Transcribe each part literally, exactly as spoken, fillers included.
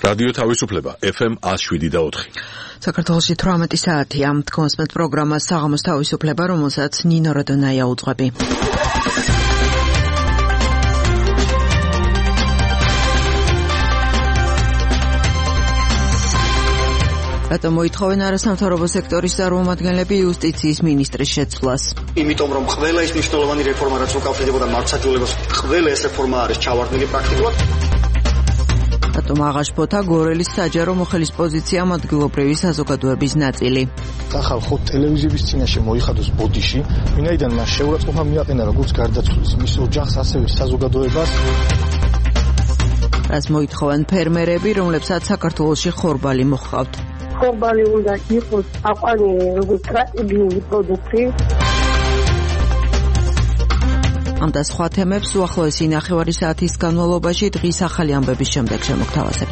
რადიო თავისუფლება ეფ ემ one oh seven და four. საქართველოში თვრამეტი საათია. თქოსმეთ პროგრამა საღამოს თავისუფლება, რომელსაც ნინო როდონაია უძღვები. რატომ მოითხოვენ არასამთავრობო სექტორის წარმომადგენლები იუსტიციის მინისტრის შეცვლას? იმიტომ რომ ყველა ის მნიშვნელოვანი რეფორმა, რაც უკავშირდებოდა მართლმსაჯულებას, ყველა ეს რეფორმა არის ჩავარდნილი პრაქტიკულად. რატომ აღაშფოთა გორელის საჯარო მოხელის პოზიციამ ადგილობრივი საზოგადოების ნაწილი? ახალ ტელევიზიის წინაშე მოიხადოს ბოდიში, ვინაიდან მას შეურაცხყოფა მიაყენა როგორც გარდაცვლის მის ოჯახს, ასევე საზოგადოებას. რას მოითხოვენ ფერმერები, რომლებსაც საქართველოში ხორბალი მოჰყავთ? ხორბალი უნდა იყოს აყვანილი როგორც სტრატეგიული პროდუქტი. ამ და სხვა თემებს უახლოესი ნახევარი საათის განმავლობაში დღის ახალი ამბების შემდეგ შემოგთავაზებთ.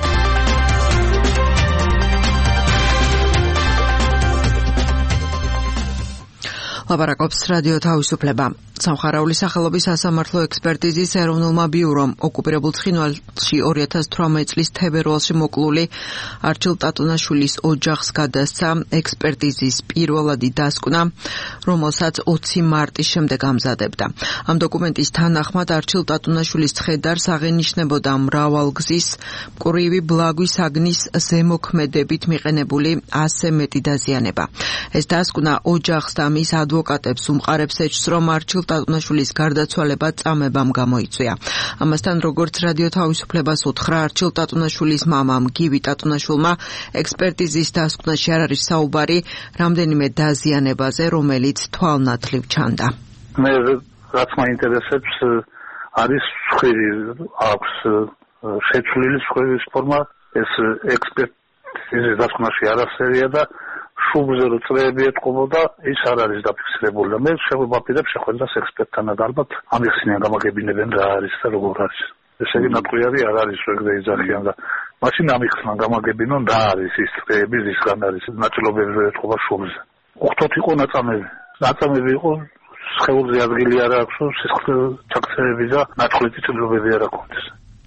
ლაპარაკობს რადიო თავისუფლება. სამხარაული სახელობის სასამართლო ექსპერტიზის ეროვნულმა ბიურომ ოკუპირებულ ცხინვალში ორი ათას თვრამეტი წლის თებერვალში მოკლული არჩილ ტატუნაშვილის ოჯახს გადასცა ექსპერტიზის პირველადი დასკვნა, რომელსაც ოცი მარტის შემდეგ ამზადებდა. ამ დოკუმენტის თანახმად არჩილ ტატუნაშვილის ცხედარს აღენიშნებოდა მრავალგზის მკვრივი ბლაგვის აგნის ზემოქმედებით მიყენებული ასზე მეტი დაზიანება. ეს დასკვნა ოჯახს და მის ადვოკატებს უმყარებს ეჭვს, რომ არჩილ ტატუნაშვილის გარდაცვალება წამებამ გამოიწვია. ამასთან, როგორც რადიო თავისუფლებას უთხრა არჩილ ტატუნაშვილის მამამ გივი ტატუნაშვილმა, ექსპერტიზის დასკვნაში არ არის საუბარი რამდენიმე დაზიანებაზე, რომელიც თვალნათლივ ჩანდა. მე რაც მაინტერესებს არის სხვირი, აქვს შეცვლილი სხვირის ფორმა, ეს ექსპერტიზის დასკვნაში არასერია და შუბზე რო წრეები ეთყობოდა, ის არ არის დაფიქსირებული და მე შევაბαπირებ შეხვედრას ექსპერტთან და ალბათ ამიხსნიან, გამაგებინებენ რა არის და როგორ არის. ესე იგი ნაკლიარი არ არის ეგრე იძახიან და მაშინ ამიხსნან, გამაგებინონ რა არის ის წრეები, რისგან არის ნაწილობები რო ეთყობა შუბზე. უხთოთ იყო ნაწამები. ნაწამები იყო სხეულზე ადგილი არ აქვს, სისხლის ჩაქცევები და ნაცვლი წილობები არ აქვს.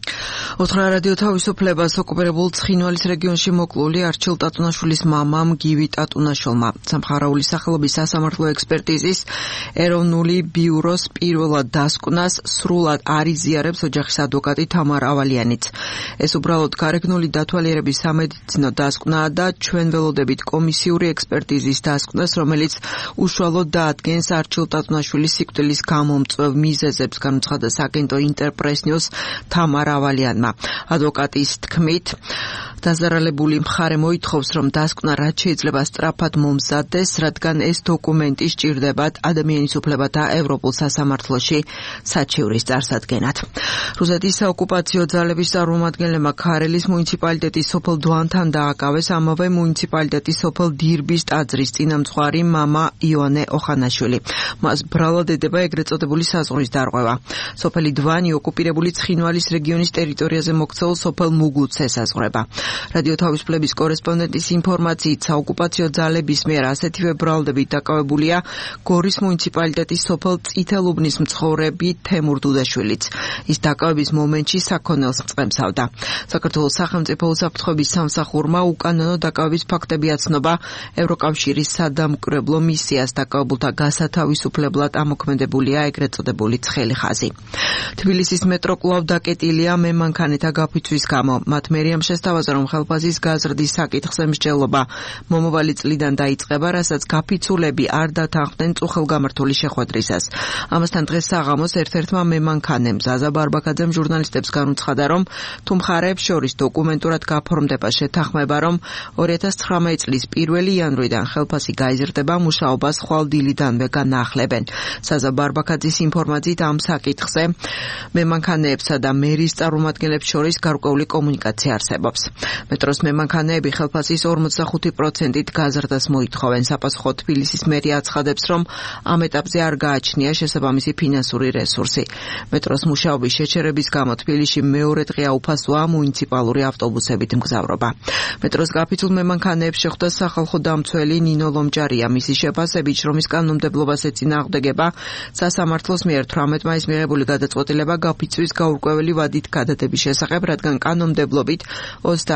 უთხრა რადიო თავისუფლებას ოკუპირებულ ცხინვალის რეგიონში მოკლული არჩილ ტატუნაშვილის მამამ გივი ტატუნაშვილმა სამხარაული სახელობის სასამართლო ექსპერტიზის ეროვნული ბიუროს პირველად დასკვნას სრულად არ იზიარებს ოჯახის ადვოკატი თამარ ავალიანიც. ეს უბრალოდ გარეგნული დათვალიერების სამედიცინო დასკვნაა და ჩვენ ველოდებით კომისიური ექსპერტიზის დასკვნას, რომელიც უშუალოდ დაადგენს არჩილ ტატუნაშვილის სიკვდილის გამომწვევ მიზეზებს, განუცხადა საგენტო ინტერპრეს-ნიუს თამარ ავალიანმა. ადვოკატის თქმით, დაზარალებული მხარე მოითხოვს, რომ დასკვნა რაც შეიძლება სწრაფად მომზადდეს, რადგან ეს დოკუმენტი სჭირდებათ ადამიანის უფლებათა ევროპულ სასამართლოში საჩივრის წარსადგენად. რუსეთის საოკუპაციო ძალების წარმომადგენლებმა ქარელის მუნიციპალიტეტის სოფელ დვანთან დააკავეს ამავე მუნიციპალიტეტის სოფელ დირბის ტაძრის წინამძღვარი მამა იონე ოხანაშვილი. მას ბრალად ედება ეგრეთ წოდებული საზღვრის დარღვევა. სოფელი დვანი ოკუპირებული ცხინვალის რეგიონის ტერიტორიაზე მოქცეულ სოფელ მუგუცს ესაზღვრება. რადიო თავისუფლების კორესპონდენტის ინფორმაციით, საოკუპაციო ძალების მიერ ასეთივე ბრალდებით დაკავებულია გორის მუნიციპალიტეტის სოფელ წითელუბნის მცხოვრები თემურ დუდაშვილიც. ის დაკავების მომენტში საქონელს მწყემსავდა. საქართველოს სახელმწიფო უსაფრთხოების სამსახურმა უკანონო დაკავების ფაქტები აცნობა ევროკავშირის სადამკვირვებლო მისიას. დაკავებულთა გასათავისუფლებლად ამოქმედებულია ეგრეთ წოდებული ცხელი ხაზი. თბილისის მეტრო კვლავ დაკეტილია მემანქანეთა გაფიცვის გამო. მათ მერიამ შესთავაზა, რომ ხელფასის გაზრდის საკითხზე მსჯელობა მომავალი წლიდან დაიწყება, რასაც გაფიცულები არ დათანხმდნენ წუხელგამართული შეხვედრისას. ამასთან დღეს საღამოს ერთ-ერთმა მემანქანემ ზაზა ბარბაკაძემ ჟურნალისტებს განუცხადა, რომ თუ მხარეებს შორის დოკუმენტურად გაფორმდება შეთანხმება, რომ ორი ათას ცხრამეტი წლის პირველი იანვრიდან ხელფასი გაიზრდება, მუშაობას ხვალ დილიდანვე განაახლებენ. ზაზა ბარბაკაძის ინფორმაციით ამ საკითხზე მემანქანეებსა და მერის წარმომადგენლებს შორის გარკვეული კომუნიკაცია არსებობს. მეტროს მემანქანეები ხელფასის ორმოცდახუთი პროცენტით გაზრდას მოითხოვენ. საპასუხოდ თბილისის მერია აცხადებს, რომ ამ ეტაპზე არ გააჩნია შესაბამისი ფინანსური რესურსი. მეტროს მუშაობის შეჩერების გამო თბილისში მეორე დღეა უფასოა მუნიციპალური ავტობუსებით მგზავრობა. მეტროს გაფიცულ მემანქანეებს შეხვდა სახალხო დამცველი ნინო ლომჯარია. მისი შეფასებით, შრომის კანონმდებლობას ეწინააღმდეგება სასამართლოს მიერ თვრამეტ მაისს მიღებული გადაწყვეტილება გაფიცვის გაურკვეველი ვადით გადადების შესახებ, რადგან კანონმდებლობით ოცდაათი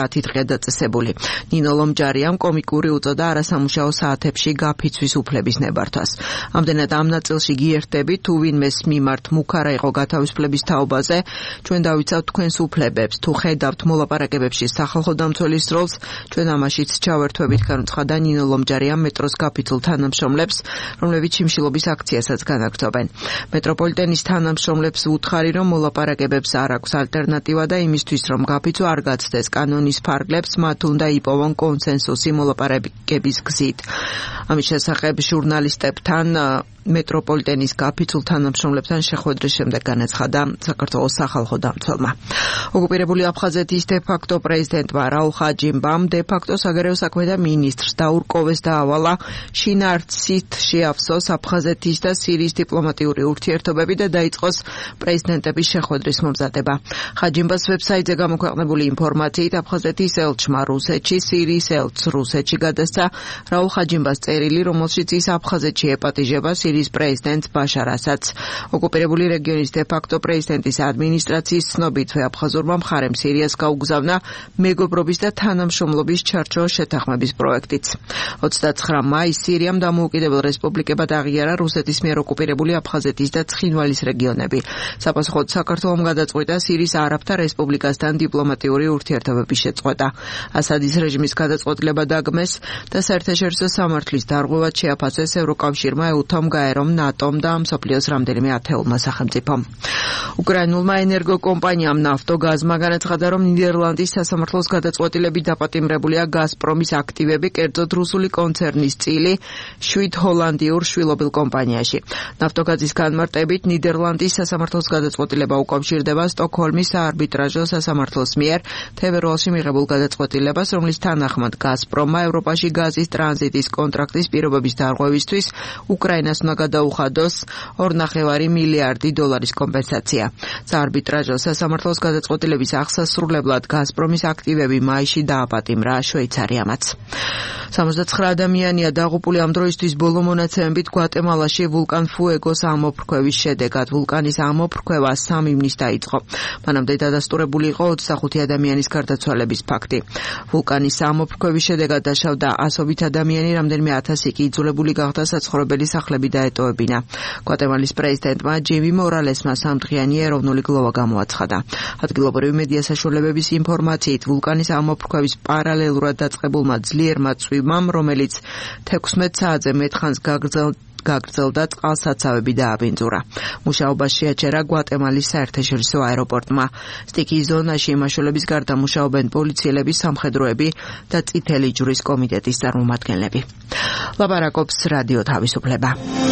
საათი დღეა დაწესებული. ნინო ლომჯარიამ კომიკური უწოდა არასამუშაო საათებში გაფიცვის უფლების ნებართვას. ამდენად ამ ნაწილში გიერთდებით, თუ ვინმეს მიმართ მუქარა იყო გათავისუფლების თაობაზე, ჩვენ დავიცავთ თქვენს უფლებებს. თუ ხედავთ მოლაპარაკებებში სახალხო დამცველის როლს, ჩვენ ამაშიც ჩავერთვებით, განუცხადა ნინო ლომჯარიამ მეტროს გაფიცულ თანამშრომლებს, რომლებიც შიმშილობის აქციასაც განაგრძობენ. მეტროპოლიტენის თანამშრომლებს უთხარი, რომ მოლაპარაკებებს არ აქვს ალტერნატივა და იმისთვის, რომ გაფიცვა არ გაცდეს კანონის ფარგლებს, მათ უნდა იპოვონ კონსენსუსი მოლაპარაკების გზით. ამის შესახებ ჟურნალისტებთან მეტროპოლიტენის გაფიცულ თანამშრომლებთან შეხვედრის შემდეგ განაცხადა საქართველოს სახალხო დამცველმა. ოკუპირებული აფხაზეთის დე-ფაქტო პრეზიდენტმა რაულ ხაჯიმბამ დე-ფაქტო საგარეო საქმეთა მინისტრს დაურკოვეს და ავალა შინაარსით შეავსოს აფხაზეთის და სირიის დიპლომატიური ურთიერთობები და დაიწყოს პრეზიდენტების შეხვედრის მომზადება. ხაჯიმბას ვებსაიტზე გამოქვეყნებული ინფორმაციით აფხაზეთის ელჩმა რუსეთში, სირიის ელჩს რუსეთში გადასცა რაულ ხაჯიმბას წერილი, რომელშიც ის აფხაზეთში ეპატიჟება სირიის პრეზიდენტს ბაშარ ასადს. ოკუპირებული რეგიონის დე-ფაქტო პრეზიდენტის ადმინისტრაციის ცნობითვე აფხაზურმა მხარემ სირიას გაუგზავნა მეგობრობის და თანამშრომლობის ჩარჩო შეთანხმების პროექტიც. ოცდაცხრა მაისს სირიამ დამოუკიდებელ რესპუბლიკებად აღიარა რუსეთის მიერ ოკუპირებული აფხაზეთის და ცხინვალის რეგიონები. საპასუხოდ საქართველომ გადაწყვიტა სირიის არაბთა რესპუბლიკასთან დიპლომატიური ურთიერთობების შეწყვეტა. ასადის რეჟიმის გადაწყვეტილება დაგმეს და საერთაშორისო სამართლის დარღვევად შეაფასეს ევროკავშირმა, ეუთომ, გაერომ, ნატომ და მსოფლიოს რამდენიმე ათეულმა სახელმწიფომ. უკრაინულმა ენერგოკომპანიამ ნაფტოგაზმა განაცხადა, რომ ნიდერლანდის სასამართლოს გადაწყვეტილებით დაპატიმრებულია გაზპრომის აქტივები, კერძოდ რუსული კონცერნის წილი შვიდ ჰოლანდიურ შვილობილ კომპანიაში. ნაფტოგაზის განმარტებით ნიდერლანდის სასამართლოს გადაწყვეტილება უკავშირდება სტოკჰოლმის საარბიტრაჟო სასამართლოს მიერ თებერვალში მიღებულ გადაწყვეტილებას, რომლის თანახმად გაზპრომმა ევროპაში გაზის ტრანზიტის კონტრაქტის პირობების დარღვევისთვის უკრაინას უნდა გადაუხადოს ორი ნახევარი მილიარდი დოლარის კომპენსაცია. საარბიტრაჟო სასამართლოს გადაწყვეტილების აღსასრულებლად გაზპრომის აქტივები მაისში დააპატიმრა შვეიცარიამაც. სამოცდაცხრა ადამიანია დაღუპული ამ დროისთვის ბოლო მონაცემებით გვატემალაში ვულკან ფუეგოს ამოფრქვევის შედეგად. ვულკანის ამოფრქვევა სამი ივნის დაიწყო. მანამდე დადასტურებული იყო ოცდახუთი ადამიანის გარდაცვალების ფაქტი. ვულკანის ამოფრქვევის შედეგად დაშავდა ასობით ადამიანი, რამდენიმე ათასი კი იძულებული გახდა საცხოვრებელი სახლები დაეტოვებინა. გვატემალის პრეზიდენტმა ჯიმი მორალესმა სამდღიანი ეროვნული გლოვა გამოაცხადა. ადგილობრივი მედია საშუალებების ინფორმაციით ვულკანის ამოფრქვევის პარალელურად დაწყებულმა ძლიერმა წვიმამ, რომელიც თექვსმეტ საათზე მეტხანს გაგრძელდა გაგრძელდა წყალსაცავები დააბინძურა. მუშაობას შეაჩერა გვატემალის საერთაშორისო აეროპორტმა. სტიქიის ზონაში იმაშველების გარდა მუშაობენ პოლიციელები, სამხედროები და წითელი ჯვრის კომიტეტის წარმომადგენლები. ლაპარაკობს რადიო თავისუფლება.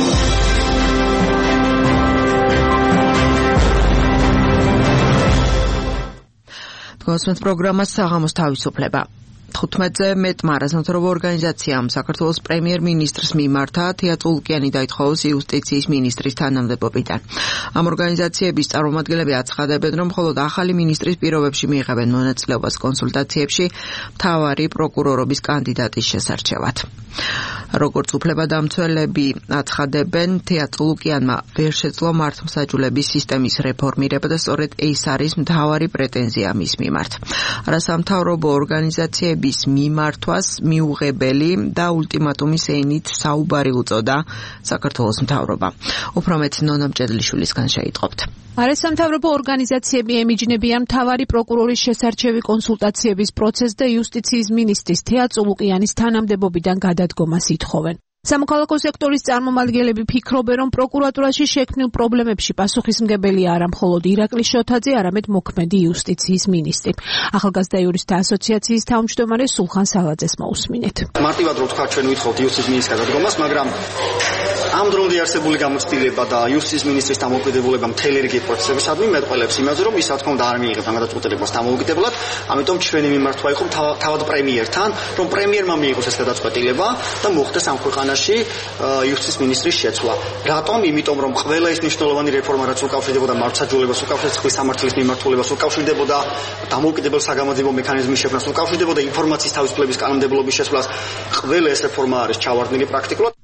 თქვენს პროგრამას საღამოს თავისუფლება. თხუთმეტზე მეტმა არასამთავრობო ორგანიზაციამ საქართველოს პრემიერ-მინისტრს მიმართა თეა წულუკიანი დაითხოვოს იუსტიციის მინისტრის თანამდებობიდან. ამ ორგანიზაციების წარმომადგენლები აცხადებენ, რომ მხოლოდ ახალი მინისტრის პირობებში მიიღებენ მონაწილეობას კონსულტაციებში მთავარი პროკურორობის კანდიდატის შესარჩევად. როგორც უფლებადამცველები აცხადებენ, თეა წულუკიანმა ვერ შეძლო მართლმსაჯულების სისტემის რეფორმირება და სწორედ ეს არის მთავარი პრეტენზია მის მიმართ. არასამთავრობო ორგანიზაციები მიმართვას მიუღებელი და ულტიმატუმის ენით საუბარი უწოდა საქართველოს მთავრობა. უფრო მეტ ნონა მჭედლიშვილისგან შეიტყობთ. არასამთავრობო ორგანიზაციები ემიჯნებიან მთავარი პროკურორის შესარჩევი კონსულტაციების პროცესს და იუსტიციის მინისტრის თეა წულუკიანის თანამდებობიდან გადადგომას ითხოვენ. სამოქალაქო სექტორის წარმომადგენლები ფიქრობენ, რომ პროკურატურაში შექმნილ პრობლემებში პასუხისმგებელი არა მხოლოდ ირაკლი შოთაძე, არამედ მოქმედი იუსტიციის მინისტრი. ახალგაზრდა იურისტთა ასოციაციის თავმჯდომარე სულხან სალაძეს მოусმინეთ. მარტივად რო თქვა, ჩვენ ვითხოვთ იუსტიციის მინისტრის გადადგომას, მაგრამ ამ დრომდე არსებული გამოცდილება და იუსტიციის მინისტრის დამოუკიდებულება მთელი რიგი პროცესებისადმი მეტყველებს იმაზე, რომ ის რა თქმა უნდა არ მიიღებს ამ გადაწყვეტილებას დამოუკიდებლად, ამიტომ ჩვენი მიმართვა იყო თავად პრემიერთან, რომ პრემიერმა მიიღოს ეს გადაწყვეტილება და მოხდეს ამ ქვეყანაში იუსტიციის მინისტრის შეცვლა. რატომ? იმიტომ რომ ყველა ის მნიშვნელოვანი რეფორმა, რაც უკავშირდებოდა მართლმსაჯულებას, უკავშირდებოდა სამართლის მიმართულებას, უკავშირდებოდა დამოუკიდებელ საგამოძიებო მექანიზმის შექმნას, უკავშირდებოდა ინფორმაციის თავისუფლების კანონმდებლობის შესვლას, ყველა ეს რეფორმა არის ჩავარდნილი პრაქტიკულად.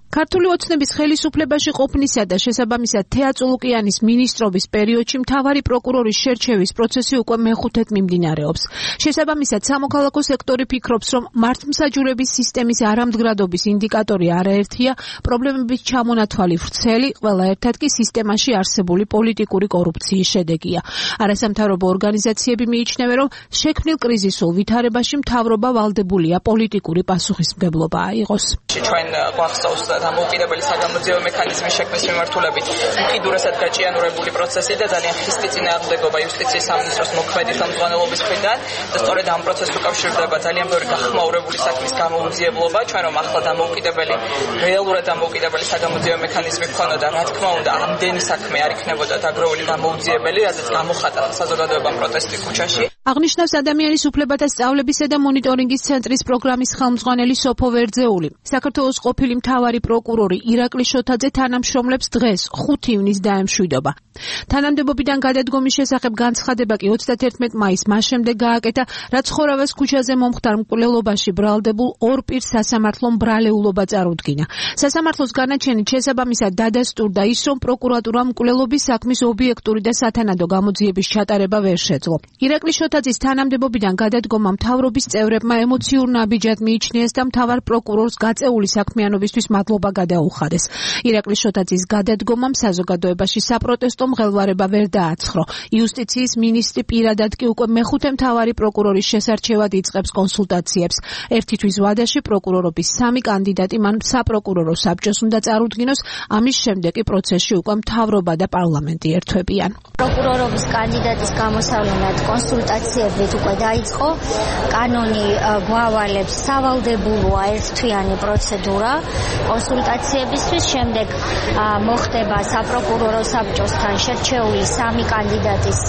ქართული ოცნების ხელისუფლებაში ყოფნისა და შესაბამისად თეაწულუკიანის მინისტრობის პერიოდში მთავარი პროკურორის შერჩევის პროცესი უკვე მეხუთედ მიმდინარეობს. შესაბამისად სამოქალაქო სექტორი ფიქრობს, რომ მართლმსაჯულების სისტემის არამდგრადობის ინდიკატორი არაერთია, პრობლემების ჩამონათვალი ვრცელი, ყველა ერთად კი სისტემაში არსებული პოლიტიკური კორუფციის შედეგია. არასამთავრობო ორგანიზაციები მიიჩნევენ, რომ შექმნილ კრიზისულ ვითარებაში მთავრობა ვალდებულია პოლიტიკური პასუხისმგებლობა აიღოს. ჩვენ გვახსოვს დამოუკიდებელი საგამოძიებო მექანიზმის შექმნის მიმართულებით უკიდურესად გაჭიანურებული პროცესი და ძალიან ხისტი წინააღმდეგობა იუსტიციის სამინისტროს მოქმედი ხელმძღვანელობის მხრიდან და სწორედ ამ პროცესს უკავშირდება ძალიან ბევრი გახმაურებული საქმის გამოუძიებლობა. ჩვენ რომ ახლა დამოუკიდებელი რეალურად დამოუკიდებელი საგამოძიებო მექანიზმი გქონოდა, რა თქმა უნდა, ამდენი საქმე არ იქნებოდა დაგროვილი გამოუძიებელი, რადგან გამოხატა საზოგადოებამ პროტესტი ქუჩაში. აღნიშნავს ადამიანის უფლებათა სწავლებისა და მონიტორინგის ცენტრის პროგრამის ხელმძღვანელი სოფო ვერძეული. საქართველოს ყოფილი მთავარი პროკურორი ირაკლი შოთაძე თანამშრომლებს დღეს ხუთი ივნისს დაემშვიდობა. თანამდებობიდან გადადგომის შესახებ განცხადება კი ოცდაათერთმეტ მაისს მას შემდეგ გააკეთა, რაც ხორავას ქუჩაზე მომხდარ მკვლელობაში ბრალდებულ ორ პირს სასამართლომ ბრალეულობა წარუდგინა. სასამართლოს განაჩენით შესაბამისად დადასტურდა ის, რომ პროკურატურამ მკვლელობის საქმის ობიექტური და სათანადო გამოძიების ჩატარება ვერ შეძლო. ირაკლი შოთაძის თანამდებობიდან გადადგომა მთავრობის წევრებმა ემოციურ ნაბიჯად მიიჩნიეს და მთავარ პროკურორს გაწეული საქმიანობისთვის მადლობა გადაუხადეს. ირაკლი შოთაძის გადადგომამ საზოგადოებაში საპროტესტო მღელვარება ვერ დააცხრა. იუსტიციის მინისტრი პირადად კი უკვე მეხუთე მთავარი პროკურორის შესარჩევად იწყებს კონსულტაციებს. ერთი თვის ვადაში პროკურორობის სამი კანდიდატი მან საპროკურორო საბჭოს უნდა წარუდგინოს, ამის შემდეგ კი პროცესში უკვე მთავრობა და პარლამენტი ერთვებიან. პროკურორობის კანდიდატის გამოსავლენად კონსულტაციებით უკვე დაიწყო. კანონი გვავალებს სავალდებულოა ერთთვიანი პროცედურა კონსულტაციებისთვის, შემდეგ მოხდება საპროკურორო საბჭოსთან შერჩეული სამი კანდიდატის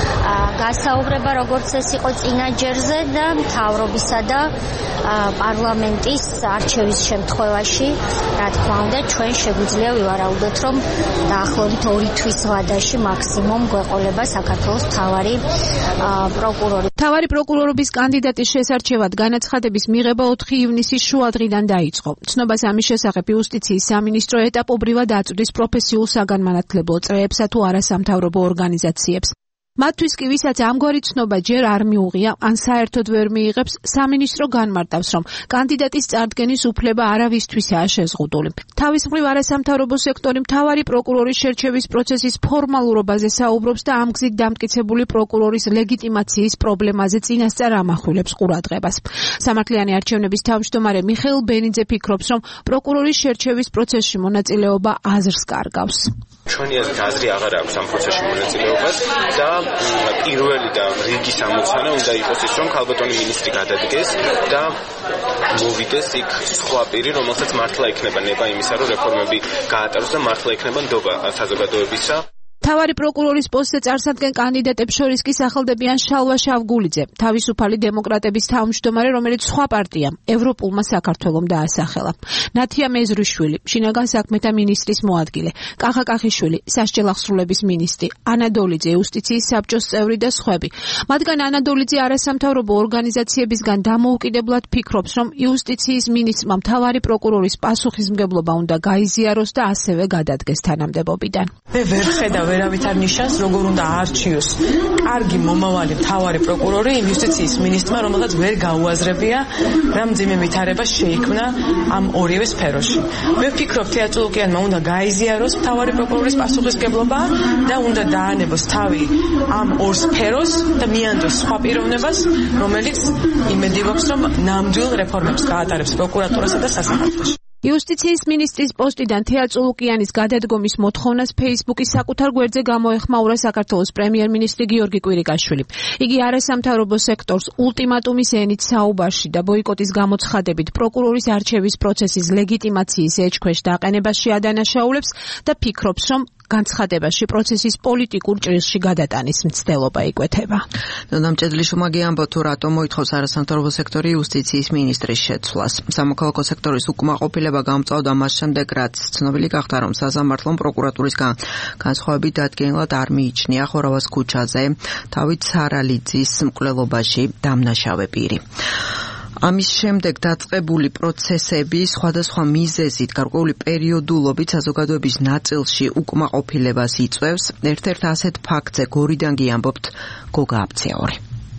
გასაუბრება, როგორც ეს იყო წინა ჯერზე და მთავრობისა და პარლამენტის არჩევის შემთხვევაში, რა თქმა უნდა, ჩვენ შეგვიძლია ვივარაუდოთ, რომ დაახლოებით ორი თვის ვადაში მაქსიმუმ გვეყოლება საქართველოს მთავარი პროკურორი. მთავარი პროკურორობის კანდიდატის შესარჩევად განაცხადების მიღება ოთხი ივნისის შუადღიდან დაიწყო. ცნობას ამის შესახებ იუსტიციის სამინისტრო ეტაპობრივად აწვდის პროფესიულ საგანმანათლებლო წრეებსა თუ არასამთავრობო ორგანიზაციებს. მათთვის კი ვისაც ამგვარი ცნობა ჯერ არ მიუღია, ან საერთოდ ვერ მიიღებს, სამინისტრო განმარტავს, რომ კანდიდატის წარდგენის უფლება არავისთვისაა შეზღუდული. თავის მხრივ არასამთავრობო სექტორი მთავარი პროკურორის შერჩევის პროცესის ფორმალურობაზე საუბრობს და ამ გზით დამტკიცებული პროკურორის ლეგიტიმაციის პრობლემაზე წინასწარ ამახვილებს ყურადღებას. სამართლიანი არჩევნების თავმჯდომარე მიხეილ ბენიძე ფიქრობს, რომ პროკურორის შერჩევის პროცესში მონაწილეობა აზრს კარგავს. ჩვენი აზრით აზრი აღარ აქვს ამ პროცესში მონაწილეობას და პირველი და რიგის ამოცანა უნდა იყოს ის, რომ ქალბატონი მინისტრი გადადგეს და მოვიდეს იქ სხვა პირი, რომელსაც მართლა ექნება ნება იმისა, რომ რეფორმები გაატაროს და მართლა ექნება ნდობა საზოგადოებისა. მთავარი პროკურორის პოსტზე წარსადგენ კანდიდატებს შორის კი სახელდებიან შალვა შავგულიძე, თავისუფალი დემოკრატების თავმჯდომარე, რომელიც სხვა პარტიამ, ევროპულმა საქართველომ დაასახელა. ნათია მეზრიშვილი, შინაგან საქმეთა მინისტრის მოადგილე, კახა კახიშვილი, სასჯელ აღსრულების მინისტრი, ანა დოლიძე, იუსტიციის საბჭოს წევრი და სხვები. მათგან ანა დოლიძე არასამთავრობო ორგანიზაციებისგან დამოუკიდებლად ფიქრობს, რომ იუსტიციის მინისტრმა მთავარი პროკურორის პასუხისმგებლობა უნდა გაიზიაროს და ასევე გადადგეს თანამდებობიდან. მე ვერ ხედავ ვერავით არ ნიშნავს, როგორ უნდა აარჩიოს კარგი მომავალი მთავარი პროკურორი იმ იუსტიციის მინისტრმა, რომელსაც ვერ გაუაზრებია რა მძიმე ვითარება შეიქმნა ამ ორივე სფეროში. მე ვფიქრობ, თეაწულუკიანმა უნდა გაიზიაროს მთავარი პროკურორის პასუხისმგებლობა და უნდა დაანებოს თავი ამ ორ სფეროს და მიანდოს სხვა პიროვნებას, რომელიც იმედივობს, რომ ნამდვილ რეფორმებს გაატარებს პროკურატურასა და სასამართლოში. იუსტიციის მინისტრის პოსტიდან თეაწულუკიანის გადადგომის მოთხოვნას ფეისბუქის საკუთარ გვერდზე გამოეხმაურა საქართველოს პრემიერ-მინისტრი გიორგი კვირიკაშვილი. იგი არასამთავრობო სექტორს ულტიმატუმის ენით საუბარში და ბოიკოტის გამოცხადებით პროკურორის არჩევის პროცესის ლეგიტიმაციის ეჭქვეშ დაყენებაში ადანაშაულებს და ფიქრობს, რომ განცხადებაში პროცესის პოლიტიკურ ჭრილში გადატანის მცდელობა იკვეთება. ნამჭედლიშვილმა ამბობს, თუ რატომ მოითხოვს არასამთავრობო სექტორი იუსტიციის მინისტრის შეცვლას. სამოქალაქო სექტორის უკმაყოფილება გამწვავდა მას შემდეგ, რაც ცნობილი გახდა, რომ სასამართლომ პროკურატურის განსხვავებით დადგენილად არ მიიჩნია ხორავას ქუჩაზე თავით სარალიძის მკვლელობაში დამნაშავე პირი. ამის შემდეგ დაწყებული პროცესები სხვადასხვა მიზეზით გარკვეული პერიოდულობით საზოგადოების ნაწილში უკმაყოფილებას იწვევს. ერთ-ერთ ასეთ ფაქტზე გორიდან გიამბობთ გოგა აბცეორი.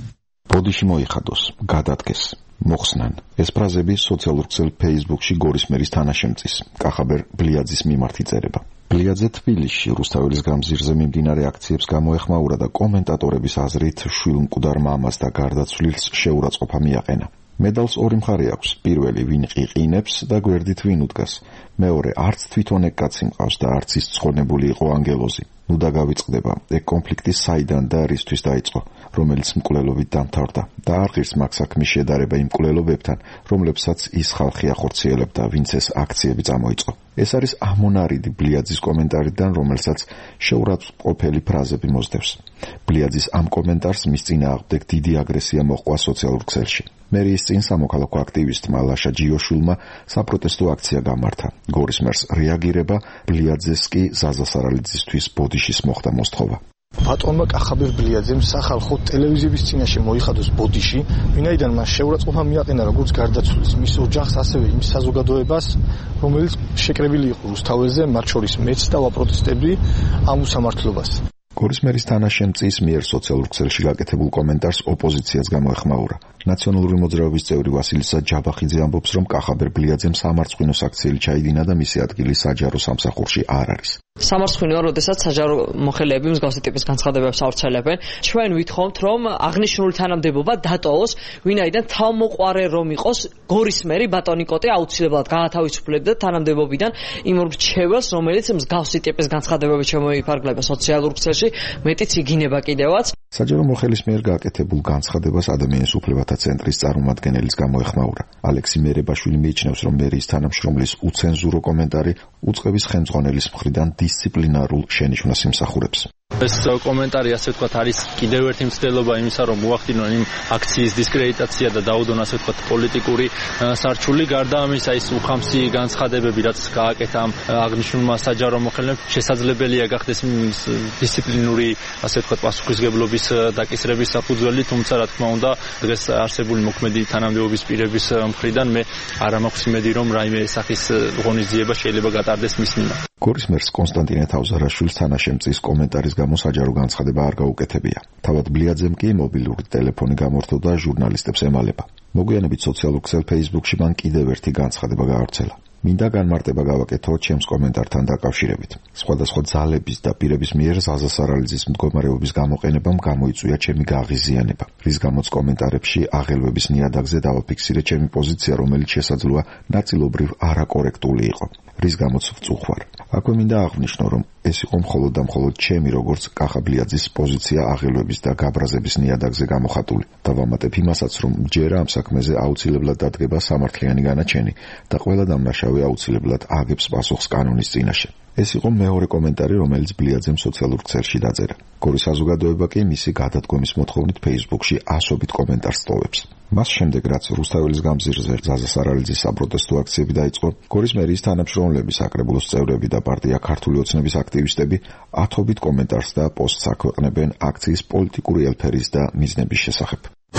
ბოდიში მოიხადოს, გადადგეს, მოხსნან. ეს ფრაზები სოციალურ ქსელ Facebook-ში გორის მერის თანაშემწის კახაბერ ბლიაძის მიმართ იწერება. ბლიაძე თბილისში რუსთაველის გამზირზე მიმდინარე აქციებს გამოეხმაურა და კომენტატორების აზრით შვილმკვდარ მამას და გარდაცვლილს შეურაცხყოფა მიაყენა. მედალს ორი მხარე აქვს. პირველი ვინ ყიყინებს და გვერდით ვინ უდგას. მეორე არც თვითონ ეგ კაცი მყავს და არც ის ცხონებული იყო ანგელოზი. ნუ დაგავიწყდება ეგ კონფლიქტი საიდან და რისთვის დაიწყო, რომელიც მკვლელობით დამთავრდა და არ ღირს მაგ საქმის შედარება იმ მკვლელობებთან, რომლებსაც ის ხალხი ახორციელებდა, ვინც ეს აქციები წამოიწყო. ეს არის ამონარიდი ბლიაძის კომენტარიდან, რომელსაც შეურაცხყოფელი ფრაზები მოსდევს. ბლიაძის ამ კომენტარს მის წინააღმდეგ დიდი აგრესია მოჰყვა სოციალურ ქსელში. მერიის წინ სამოქალაქო აქტივისტმა ლაშა ჯიოშულმა საპროტესტო აქცია გამართა. გორის მერს რეაგირება, ბლიაძეს კი ზაზა სარალიძისთვის ბოდიშის მოხდა მოსთხოვა. ბატონმა კახაბერ ბლიაძემ სახალხო ტელევიზიების წინაშე მოიხადოს ბოდიში, ვინაიდან მას შეურაცხყოფა მიაყენა როგორც გარდაცვლის მის ოჯახს, ასევე იმ საზოგადოებას, რომელიც შეკრებილი იყო რუსთაველზე, მათ შორის მეც და ვაპროტესტებდი ამ უსამართლობას. გორის მერის თანაშემწის მიერ სოციალურ ქსელში გაკეთებულ კომენტარს ოპოზიციაც გამოეხმაურა. ნაციონალური მოძრაობის წევრი ვასილისა ჯაბახიძე ამბობს, რომ კახაბერ ბლიაძემ სამარცხვინოს აქციელი ჩაიდინა და მისი ადგილი საჯარო სამსახურში არ არის. სამარცხვინოა, როდესაც საჯარო მოხელეები მსგავსი ტიპის განცხადებებს ავრცელებენ. ჩვენ ვითხოვთ, რომ აღნიშნული თანამდებობა დატოვოს, ვინაიდან თავმოყვარე რომ იყოს გორის მერი ბატონი კოტე აუცილებლად გაათავისუფლებდა თანამდებობიდან იმ რჩეველს, რომელიც მსგავსი ტიპის განცხადებებით შემოიფარგლება სოციალურ ქსელში, მეტიც იგინება კიდევაც. საჯარო მოხელის მიერ გაკეთებულ განცხადებას ადამიანის უფლებათა ცენტრის წარმომადგენელიც გამოეხმაურა. ალექსი მერებაშვილი მიიჩნევს, რომ მერიის თანამშრომლის უცენზურო კომენტარი უწყების ხელმძღვანელის მხრიდან დისციპლინარულ შენიშვნას იმსახურებს. ეს კომენტარი, ასე ვთქვათ, არის კიდევ ერთი მცდელობა იმისა, რომ მოახდინონ იმ აქციის დისკრედიტაცია და დაუდონ, ასე ვთქვათ, პოლიტიკური სარჩული. გარდა ამისა, ის უხამსი განცხადებები, რაც გააკეთა ამ აღნიშნულმა საჯარო მოხელემ, შესაძლებელია გახდეს დისციპლინური, ასე ვთქვათ, პასუხისგებლობის დაკისრების საფუძველი, თუმცა, რა თქმა უნდა, დღეს არსებული მოქმედი თანამდებობის პირების მხრიდან მე არ მაქვს იმედი, რომ რაიმე სახის ღონისძიება შეიძლება გატარდეს მის მიმართ. გორის მერს კონსტანტინე თავზარაშვილის თანაშემწის კომენტარის გამო საჯარო განცხადება არ გაუკეთებია. თავად ბლიაძემ კი მობილური ტელეფონი გამორთო და ჟურნალისტებს ემალება. მოგვიანებით სოციალურ ქსელ Facebook-ში მან კიდევ ერთი განცხადება გაავრცელა. მინდა განმარტება გავაკეთო ჩემს კომენტართან დაკავშირებით. სხვადასხვა ძალების და პირების მიერ ზაზა სარალიძის მდგომარეობის გამოყენებამ გამოიწვია ჩემი გაღიზიანება, რის გამოც კომენტარებში აღელვების ნიადაგზე დავაფიქსირე ჩემი პოზიცია, რომელიც შესაძლოა ნაწილობრივ არაკორექტული იყო, რის გამოც ვწუხვარ. აქვე მინდა აღვნიშნო, რომ ეს იყო მხოლოდ და მხოლოდ ჩემი როგორც კახაბლიაძის პოზიცია აღელვების და გაბრაზების ნიადაგზე გამოხატული. დავამატებ იმასაც, რომ ჯერა ამ საქმეზე აუცილებლად დადგება სამართლიანი განაჩენი და ყველა დამნაშავე აუცილებლად აგებს პასუხს კანონის წინაშე. ეს იყო მეორე კომენტარი, რომელიც ბლიაძემ სოციალურ ქსელში დაწერა. გორის საზოგადოება კი მისი გადადგომის მოთხოვნით Facebook-ში ასობით კომენტარს ტოვებს. მას შემდეგ, რაც რუსთაველის გამზირზე ზაზა სარალიძის საპროტესტო აქციები დაიწყო, გორის მერიის თანამშრომლების საკრებულოს წევრები და პარტია ქართული ოცნების აქტივისტები ათობით კომენტარს და პოსტს აქვეყნებენ აქციის პოლიტიკური ელფერის და მიზნების შესახებ.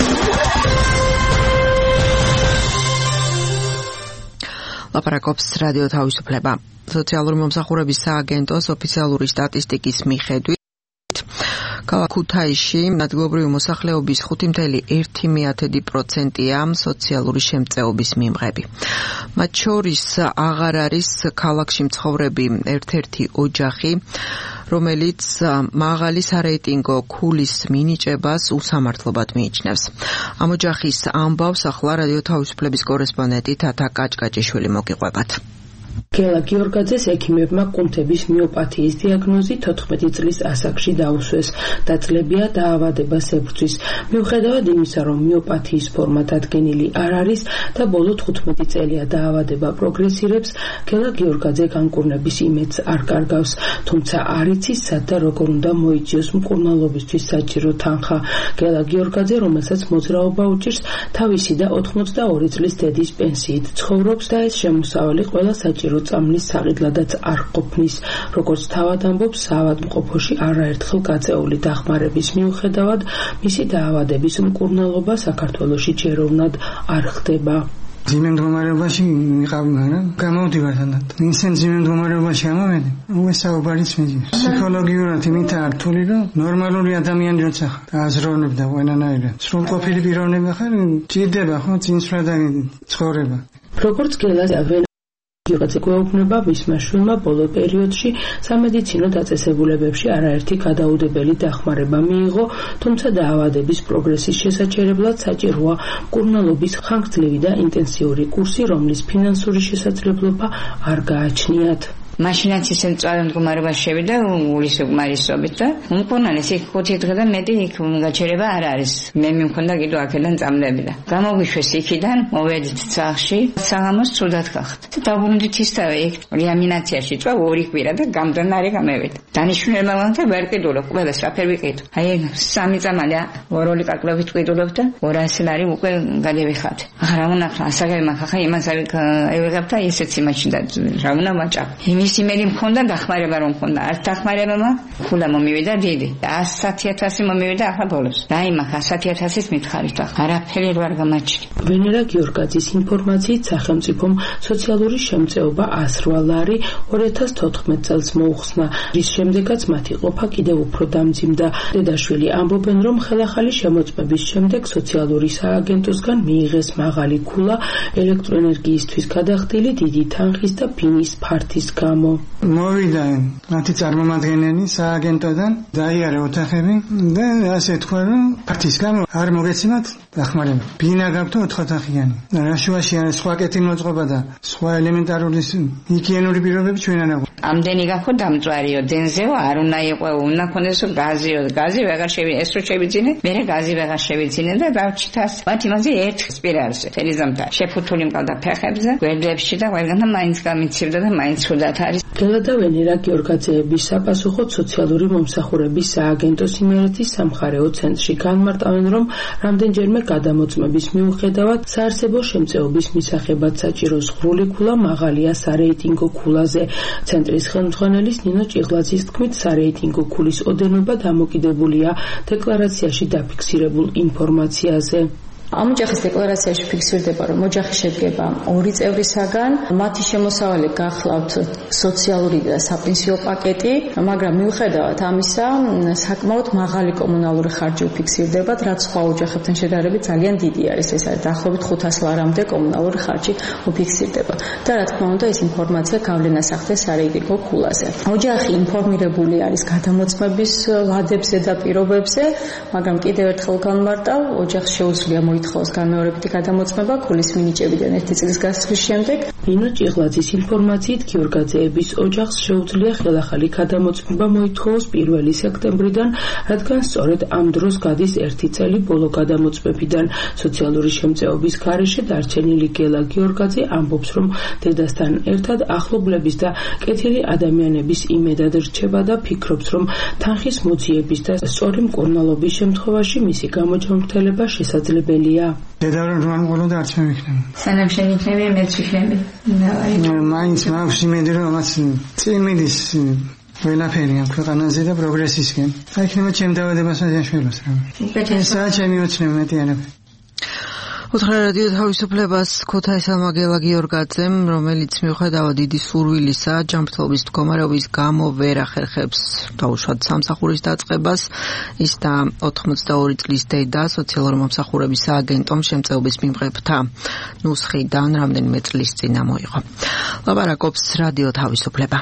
ლაპარაკობს რადიო თავისუფლება. სოციალური მომსახურების სააგენტოს ოფიციალური სტატისტიკის მიხედვით ქალაქ ქუთაისში ადგილობრივი მოსახლეობის ხუთი მცდელო ერთი პროცენტია სოციალური შემწეობის მიმღები. მათ შორის აღარ არის ქალაქში მცხოვრები ერთ-ერთი ოჯახი, რომელიც მაღალი სარეიტინგო ქულის მინიჭებას უსამართლობად მიიჩნევს. ამ ოჯახის ამბავს ახლა რადიო თავისუფლების კორესპონდენტი თათა კაჭკაჭიშვილი მოგიყვებათ. გელა გიორგაძეს ექიმებმა კუნთების მიოპათიის დიაგნოზი თოთხმეტი წლის ასაკში დაუსვეს. დაძლებია დაავადებას ებრძვის. მიუხედავად იმისა, რომ მიოპათიის ფორმა დადგენილი არ არის და ბოლო თხუთმეტი წელია დაავადება პროგრესირებს, გელა გიორგაძე განკურნების იმედს არ კარგავს. თუმცა არ იცის სად და როგორ უნდა მოიძიოს მკურნალობისთვის საჭირო თანხა. გელა გიორგაძე, რომელსაც მოძრაობა უჭირს, თავისი და ოთხმოცდაორი წლის დედის პენსიით ცხოვრობს და ეს შემოსავალი ყველა საჭირო წამლის საყიდლადაც არ ყოფნის. როგორც თავად ამბობს, საავადმყოფოში არაერთხელ გაწეული დახმარების მიუხედავად, მისი დაავადების მკურნალობა საქართველოში ჯეროვნად არ ხდება. ძიმე მდგომარეობაში ვიყავი, მაგრამ გამოვდივარ თანდათ. ისენ ძიმე მდგომარეობაში ამოვედი, უკვე საუბარიც მიდის. ფსიქოლოგიურად იმითაა რთული, რომ ნორმალური ადამიანი როცა აზროვნებდა ყველანაირად. სრულყოფილი პიროვნება ხარ, ჭირდება ხო წინსვლა და ცხოვრება. როგორც გელას გიორგაძე გვეუბნება, მისმა შვილმა ბოლო პერიოდში სამედიცინო დაწესებულებებში არაერთი გადაუდებელი დახმარება მიიღო, თუმცა დაავადების პროგრესის შესაჩერებლად საჭიროა მკურნალობის ხანგრძლივი და ინტენსიური კურსი, რომლის ფინანსური შესაძლებლობა არ გააჩნიათ. მაშინაც ისე მწვავე მდგომარეობაში შევიდა ულის უკმარისობით და უმკურნალეს იქ ხუთი დღე და მეტი იქ გაჩერება არ არის. მე მიმქონდა კიდევ აქედან წამლები და გამოვიშვეს იქიდან, მოვედით სახლში, საღამოს ცუდად გახდა. დაბრუნდით ისევე იქ რეანიმაციაში წვა ორი კვირა და გამდანარი გამევიდა. დანიშნულმა ვანთა ვერ ყიდულობ, ყველას რაფერ ვიყიდო. აი სამი წამალი ოროლი კაკლებით ყიდულობ და ორასი ლარი უკვე გადავიხად. ახლა რა უნდა ასაგები მაგახა იმას ავიღებ და ისეც იმაში და რა უნდა ვაჭარ. ის იმედი მქონდა დახმარება რომ მქონდა. არც დახმარება ფულა მომივიდა დიდი. ასი ათასი მომივიდა ახლა ბოლოს. დაიმახა ასი ათასის მითხარით ახლა. არაფერი არ გამაჩნია. ვენერა გიორგაძის ინფორმაციით სახელმწიფომ სოციალური შემწეობა ასრვა ლარი ორი ათას თოთხმეტ წელს მოუხსნა, რის შემდეგაც მათი ყოფა კიდევ უფრო დამძიმდა. დედაშვილი ამბობენ, რომ ხელახალი შემოწმების შემდეგ სოციალური სააგენტოსგან მიიღეს მაღალი ქულა ელექტროენერგიისთვის გადახდილი დიდი თანხის და ფინის ფართის გამო. მოვიდა მათი წარმომადგენელი სააგენტოდან, დაიარა ოთახები და ასე თქვა, რომ ფართის გამო არ მოგეცემათ დახმარება. ბინა გაქვთ ოთხ ოთახიანი. რა შუაში არის სხვა კეთი მოწყობა და სხვა ელემენტარული ჰიგიენური პირობები ჩვენ არ აქვს. ამდენი გახო დამწვარიო, დენზეო არ უნდა იყო, უნდა ქონდესო გაზიო, გაზი ვეღარ შევი, ეს რო შევიძინე, მერე გაზი ვეღარ შევიძინე და დავჭითას. მათ იმაზე ერთ სპირალზე, თელიზამთა, შეფუთული მყავდა ფეხებზე, გვერდებში და ყველგან და მაინც გამიცივდა და მაინც უდათ არის. გელა და ვენერა გიორგაძეების საპასუხოდ სოციალური მომსახურების სააგენტოს იმერეთის სამხარეო ცენტრში განმარტავენ, რომ რამდენჯერმე გადამოწმების მიუხედავად საარსებო შემწეობის მისაღებად საჭირო ზღვრული ქულა მაღალია სარეიტინგო ქულაზე. ცენტრის ხელმძღვანელის ნინო ჭიღლაძის თქმით, სარეიტინგო ქულის ოდენობა დამოკიდებულია დეკლარაციაში დაფიქსირებულ ინფორმაციაზე. ამ ოჯახის დეკლარაციაში ფიქსირდება, რომ ოჯახი შედგება ორი წევრისაგან, მათი შემოსავალი გახლავთ სოციალური და საპენსიო პაკეტი, მაგრამ მიუხედავად ამისა, საკმაოდ მაღალი კომუნალური ხარჯი უფიქსირდებათ, რაც სხვა ოჯახებთან შედარებით ძალიან დიდი არის. ეს არის დაახლოებით ხუთას ლარამდე კომუნალური ხარჯი უფიქსირდება. და რა თქმა უნდა, ეს ინფორმაცია გავლენას ახდენს სარეიტინგო ქულაზე. ოჯახი ინფორმირებული არის გადამოწმების ვადებზე და პირობებზე, მაგრამ კიდევ ერთხელ განმარტავ, ოჯახს შეუძლია მოითხოვოს განმეორებითი გადამოწმება ქულის მინიჭებიდან ერთი წლის გასვლის შემდეგ. ნინო ჭიღლაძის ინფორმაციით გიორგაძეების ოჯახს შეუძლია ხელახალი გადამოწმება მოითხოვოს პირველი სექტემბრიდან, რადგან სწორედ ამ დროს გადის ერთი წელი ბოლო გადამოწმებიდან. სოციალური შემწეობის გარეშე დარჩენილი გელა გიორგაძე ამბობს, რომ დედასთან ერთად ახლობლების და კეთილი ადამიანების იმედად რჩება და ფიქრობს, რომ თანხის მოძიების და სწორი მკურნალობის შემთხვევაში მისი გამოჯანმრთელება შესაძლებელია. დედა რომ არ მყოლოდა არც მევიქნება. სანამ შევიქნები, მეც ვიქნები. მაინც მაქვს იმედი, რომ მას წინ მიდის ყველაფერი ამ ქვეყანაზე და პროგრესისკენ. აი იქნება ჩემ დაავადებასაცაშველოს რა. ესაა ჩემი ოცნება, მეტი არაფერი. უთხრა რადიო თავისუფლებას ქუთაისელმა გელა გიორგაძემ, რომელიც მიუხედავად დიდი სურვილისა ჯანმრთელობის მდგომარეობის გამო ვერ ახერხებს დაუშვათ სამსახურის დაწყებას, ის და ოთხმოცდაორი წლის დედა სოციალური მომსახურების სააგენტომ შემწეობის მიმღებთა ნუსხიდან რამდენიმე წლის წინ ამოიღო. ლაპარაკობს რადიო თავისუფლება.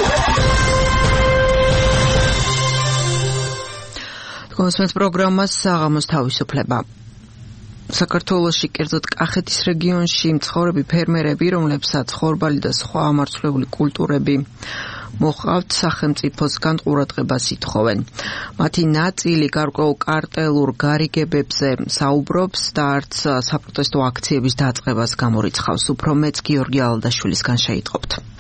კონსმეთ პროგრამას საღამოს თავისუფლება. საქართველოში, კერძოდ კახეთის რეგიონში მცხოვრები ფერმერები, რომლებსაც ხორბალი და სხვა ამარცვლეული კულტურები მოჰყავთ, სახელმწიფოსგან ყურადღებას ითხოვენ. მათი ნაწილი გარკვეულ კარტელურ გარიგებებზე საუბრობს და არც საპროტესტო აქციების დაწყებას გამორიცხავს. უფრო მეც გიორგი ალადაშვილისგან შეიტყობთ.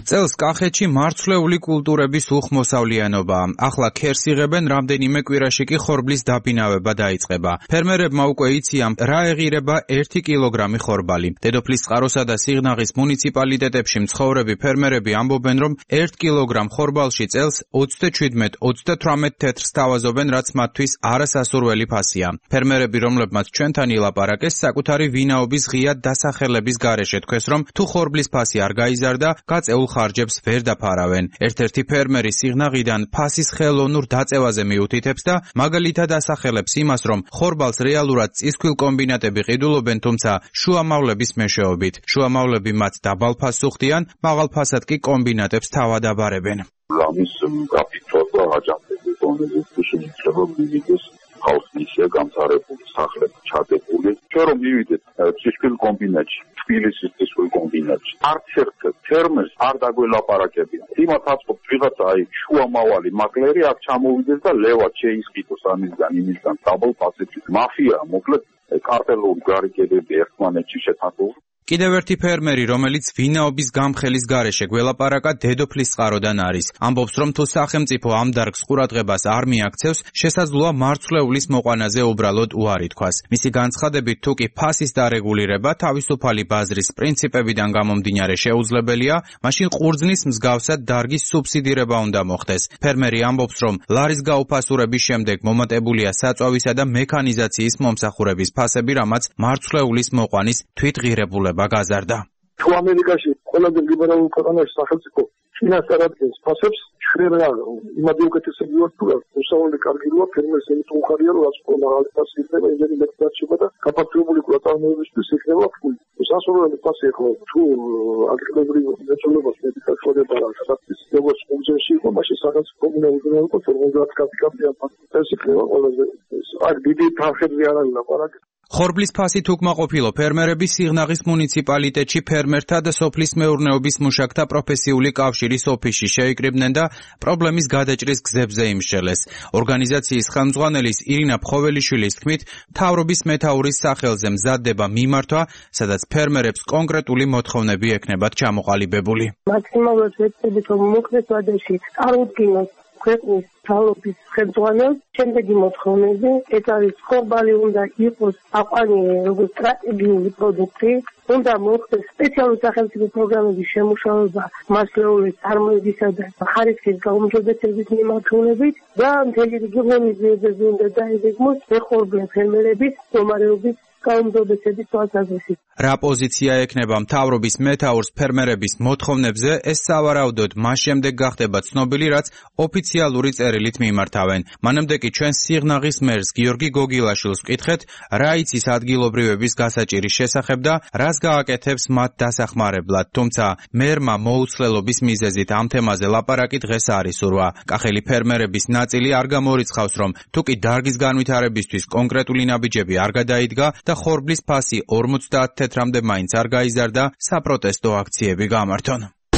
წელს კახეთში მარცვლეული კულტურების უხმოსავლიანობაა. ახლა ქერს იღებენ, რამდენიმე კვირაში კი ხორბლის დაბინავება დაიწყება. ფერმერებმა უკვე იციან, რა ეღირება ერთი კილოგრამი ხორბალი. დედოფლის წყაროსა და სიღნაღის მუნიციპალიტეტებში მცხოვრები ფერმერები ამბობენ, რომ ერთ კილოგრამ ხორბალში წელს ოცდაჩვიდმეტ ოცდათვრამეტ თეთრს თავაზობენ, რაც მათთვის არასასურველი ფასია. ფერმერები, რომლებმაც ჩვენთან ილაპარაკეს, საკუთარი ვინაობის ღია დასახელების გარეშე თქვეს, რომ თუ ხორბლის ფასი არ გაიზარდა, გაწეულ ხარჯებს ვერ დაფარავენ. ერთ-ერთი ფერმერი სიღნაღიდან ფასის ხელოვნურ დაწევაზე მიუთითებს და მაგალითად ასახელებს იმას, რომ ხორბალს რეალურად წისქვილ კომბინატები ყიდულობენ, თუმცა შუამავლების მეშვეობით. შუამავლები მათ დაბალ ფასს უხდიან, მაღალ ფასად კი კომბინატებს თავად აბარებენ. ამის გაფიცვა აჯანყების დონეზე შეიძლება მივიდეს ხალხისია გამწარებული სახლები ჩადებული. ჩვენ რომ მივიდეთ წისქვილ კომბინატში, თბილისის წისქვილ კომბინატში, არც ერთ ფერმერს არ დაგველაპარაკებია. იმათ აწყობთ ვიღაცა აი შუამავალი მაკლერი აქ ჩამოვიდეს და ლევად შეისყიდოს ამისგან იმისგან დაბალ ფასებში. მაფია, მოკლედ კარტელური გარიგებები ერთმანეთში შეთანხმებული. კიდევ ერთი ფერმერი, რომელიც ვინაობის გამხელის გარეშე გველაპარაკა, დედოფლის წყაროდან არის. ამბობს, რომ თუ სახელმწიფო ამ დარგს ყურადღებას არ მიაქცევს, შესაძლოა მარცვლეულის მოყვანაზე უბრალოდ უარი თქვას. მისი განცხადებით, თუ კი ფასის დარეგულირება თავისუფალი ბაზრის პრინციპებიდან გამომდინარე შეუძლებელია, მაშინ ყურძნის მსგავსად დარგის სუბსიდირება უნდა მოხდეს. ფერმერი ამბობს, რომ ლარის გაუფასურების შემდეგ მომატებულია საწვავისა და მექანიზაციის მომსახურების ფასები, რამაც მარცვლეულის მოყვანის თვითღირებულება გაზარდა. თუ ამერიკაში ყველაზე ლიბერალურ ქვეყანაში სახელმწიფო ფინანსად ადგენს ფასებს, ჩვენ რა იმადი უკეთესები ვართ თუ რა უსავალო კარგია ფერმერს ემით უხარია რომ რაც მაღალი ფასი იქნება იმენი მეტად და გაფართოებული კვლავ-წარმოებისთვის იქნება ფული. სასურველი ფასი ხო თუ აგრეთვე მეცნიერებას მედიკაცията რა სადაც როგორც ფუნქციაში იყო, მაშინ სახელმწიფო უნდა უზრუნველყოს ორმოცდაათ კაპიტალიან ფასს იქნება ყველაზე აქ დიდი თანხებზე არ არის ლაპარაკი. ხორბლის ფასი თუ კმაყოფილო ფერმერები სიღნაღის მუნიციპალიტეტში ფერმერთა და სოფლის მეურნეობის მუშაკთა პროფესიული კავშირის ოფისში შეიკრიბნენ და პრობლემის გადაჭრის გზებზე იმშელეს. ორგანიზაციის ხელმძღვანელის ირინა ფხოველიშვილის თქმით, მთავრობის მეთაურის სახელზე მზადდება მიმართვა, სადაც ფერმერებს კონკრეტული მოთხოვნები ექნებათ ჩამოყალიბებული. მაქსიმალურად ვეცდებით, რომ მოკლედ ვადაში წარუდგინოს ქვეყნის მთავრობის ხელმძღვანელს შემდეგი მოთხოვნები, ეს არის ხორბალი უნდა იყოს აყვანილი როგორც სტრატეგიული პროდუქტი, უნდა მოხდეს სპეციალური სახელმწიფო პროგრამების შემუშავება მასშტაბური წარმოებისა და ხარისხის გაუმჯობესების მიმართულებით და მთელი რიგი ღონისძიებები უნდა დაიგეგმოს ხორბლის ფერმერების მდგომარეობის გაუმჯობესების თვალსაზრისით. რა პოზიცია ექნება მთავრობის მეთაურს ფერმერების მოთხოვნებზე, ეს სავარაუდოდ მას შემდეგ გახდება ცნობილი, რაც ოფიციალური წერილით მიმართავენ. მანამდე კი ჩვენ სიღნაღის მერს გიორგი გოგილაშვილს ვკითხეთ, რა იცის ადგილობრივების გასაჭირის შესახებ და რას გააკეთებს მათ დასახმარებლად, თუმცა მერმა მოუცლელობის მიზეზით ამ თემაზე ლაპარაკი დღეს არ ისურვა. კახელი ფერმერების ნაწილი არ გამორიცხავს, რომ თუ კი დარგის განვითარებისთვის კონკრეტული ნაბიჯები არ გადაიდგა და ხორბლის ფასი ორმოცდაათ თეთრამდე მაინც არ გაიზარდა, საპროტესტო აქციები გამართონ.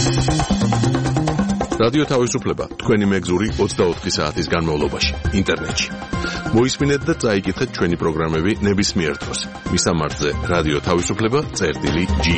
რადიო თავისუფლება თქვენი მეგზური ოცდაოთხი საათის განმავლობაში ინტერნეტში. მოისმინეთ და წაიკითხეთ ჩვენი პროგრამები ნებისმიერ დროს. მისამართზე რადიო თავისუფლება წერტილი ჯი.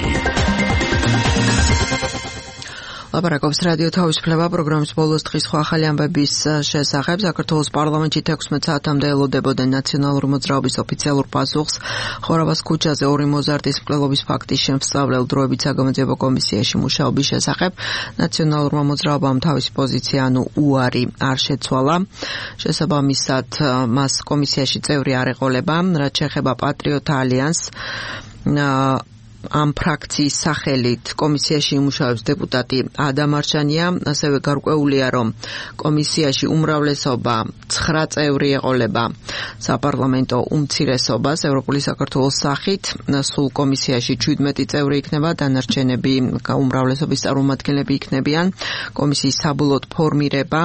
ლაპარაკობს რადიო თავისუფლება პროგრამის ბოლოს დღის ხო ახალი ამბების შესახებ. საქართველოს პარლამენტში თექვსმეტ საათამდე ელოდებოდნენ ნაციონალური მოძრაობის ოფიციალურ პასუხს ხორავას ქუჩაზე ორი მოზარდის მკვლელობის ფაქტის შემსწავლელ დროებით საგამოძიებო კომისიაში მუშაობის შესახებ. ნაციონალურმა მოძრაობამ თავისი პოზიცია, ანუ უარი არ შეცვალა. შესაბამისად, მას კომისიაში წევრი არ ეყოლება, რაც შეეხება პატრიოტ ალიანსს. ამ ფრაქციის სახელით კომისიაში იმუშავებს დეპუტატი ადამ არჩანია, ასევე გარკვეულია, რომ კომისიაში უმრავლესობა ცხრა წევრი ეყოლება საპარლამენტო უმცირესობას ევროპული საქართველოს სახით, სულ კომისიაში ჩვიდმეტი წევრი იქნება, დანარჩენები უმრავლესობის წარმომადგენლები იქნებიან. კომისიის საბოლოოდ ფორმირება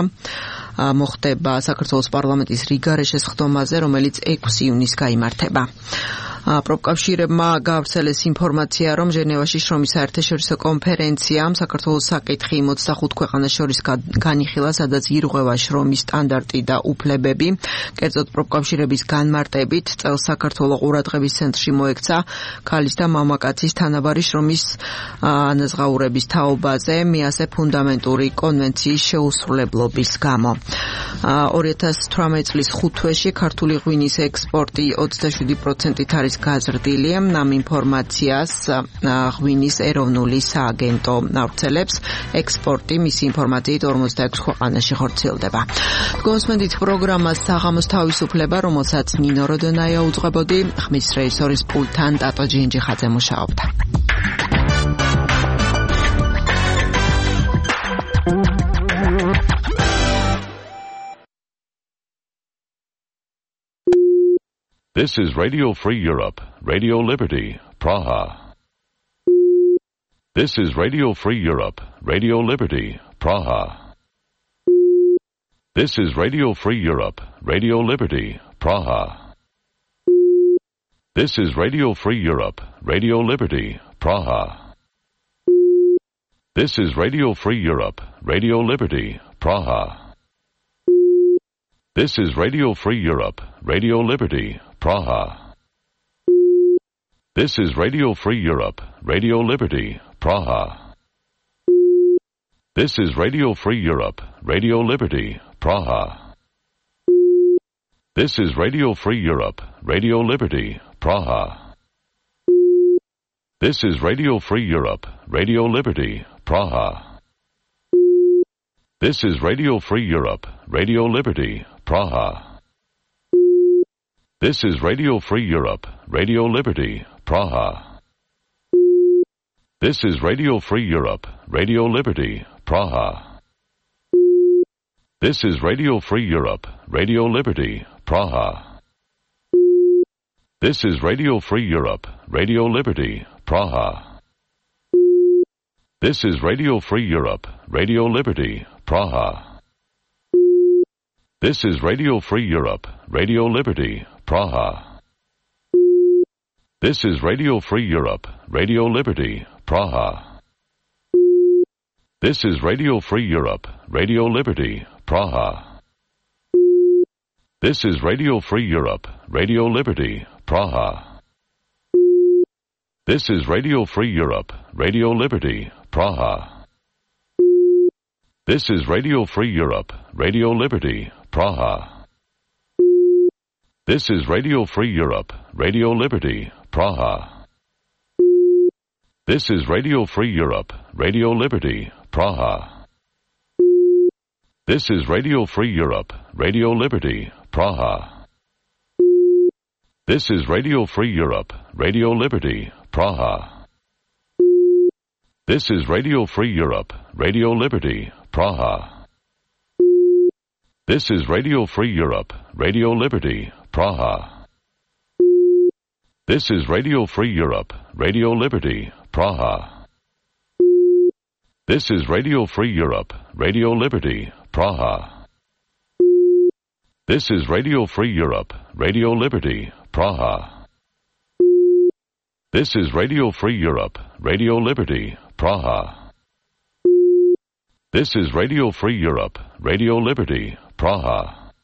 მოხდება საქართველოს პარლამენტის რიგარეშე სხდომაზე, რომელიც ექვსი ივნისს გაიმართება. პროფკავშირებმა გავრცელეს ინფორმაცია, რომ ჟენევაში შრომის საერთაშორისო კონფერენციამ საქართველოს საკითხი ოცდახუთ ქვეყანას შორის განიხილა, სადაც ირღვევა შრომის სტანდარტი და უფლებები. კერძოდ პროფკავშირების განმარტებით წელს საქართველოს ყურადღების ცენტრში მოექცა ქალის და მამაკაცის თანაბარი შრომის ანაზღაურების თაობაზე მიასე ფუნდამენტური კონვენციის შეუსრულებლობის გამო. ორი ათას თვრამეტი წლის ხუთ თვეში ქართული ღვინის ექსპორტი ოცდაშვიდი პროცენტით არის გაზრდილი. ამ ინფორმაციას ღვინის ეროვნული სააგენტო ავრცელებს. ექსპორტი მისი ინფორმაციით ორმოცდაექვსი ქვეყანაში ხორციელდება. გოსმენდით პროგრამა საღამოს თავისუფლება, რომელსაც ნინო როდონაია უძღვებოდი, ხმის რეჟისორის პულტთან ტატო ჯინჯიხაძე მუშაობდა. This is Radio Free Europe, Radio Liberty, Praha. This is Radio Free Europe, Radio Liberty, Praha. This is Radio Free Europe, Radio Liberty, Praha. This is Radio Free Europe, Radio Liberty, Praha. This is Radio Free Europe, Radio Liberty, Praha. This is Radio Free Europe, Radio Liberty, Praha. This is Radio Free Europe, Radio Liberty, Praha. This is Radio Free Europe, Radio Liberty, Praha. This is Radio Free Europe, Radio Liberty, Praha. This is Radio Free Europe, Radio Liberty, Praha. This is Radio Free Europe, Radio Liberty, Praha. This is Radio Free Europe, Radio Liberty, Praha. This is Radio Free Europe, Radio Liberty, Praha. This is Radio Free Europe, Radio Liberty, Praha. This is Radio Free Europe, Radio Liberty, Praha. This is Radio Free Europe, Radio Liberty, Praha. This is Radio Free Europe, Radio Liberty, Praha. This is Radio Free Europe, Radio Liberty, Praha. This is Radio Free Europe, Radio Liberty, Praha. This is Radio Free Europe, Radio Liberty, Praha. This is Radio Free Europe, Radio Liberty, Praha. This is Radio Free Europe, Radio Liberty, Praha. This is Radio Free Europe, Radio Liberty, Praha. This is Radio Free Europe, Radio Liberty, Praha. This is Radio Free Europe, Radio Liberty, Praha. This is Radio Free Europe, Radio Liberty, Praha. This is Radio Free Europe, Radio Liberty, Praha. This is Radio Free Europe, Radio Liberty, Praha. This is Radio Free Europe, Radio Liberty, Praha. This is Radio Free Europe, Radio Liberty, Praha. This is Radio Free Europe, Radio Liberty, Praha. This is Radio Free Europe, Radio Liberty, Praha. This is Radio Free Europe, Radio Liberty, Praha.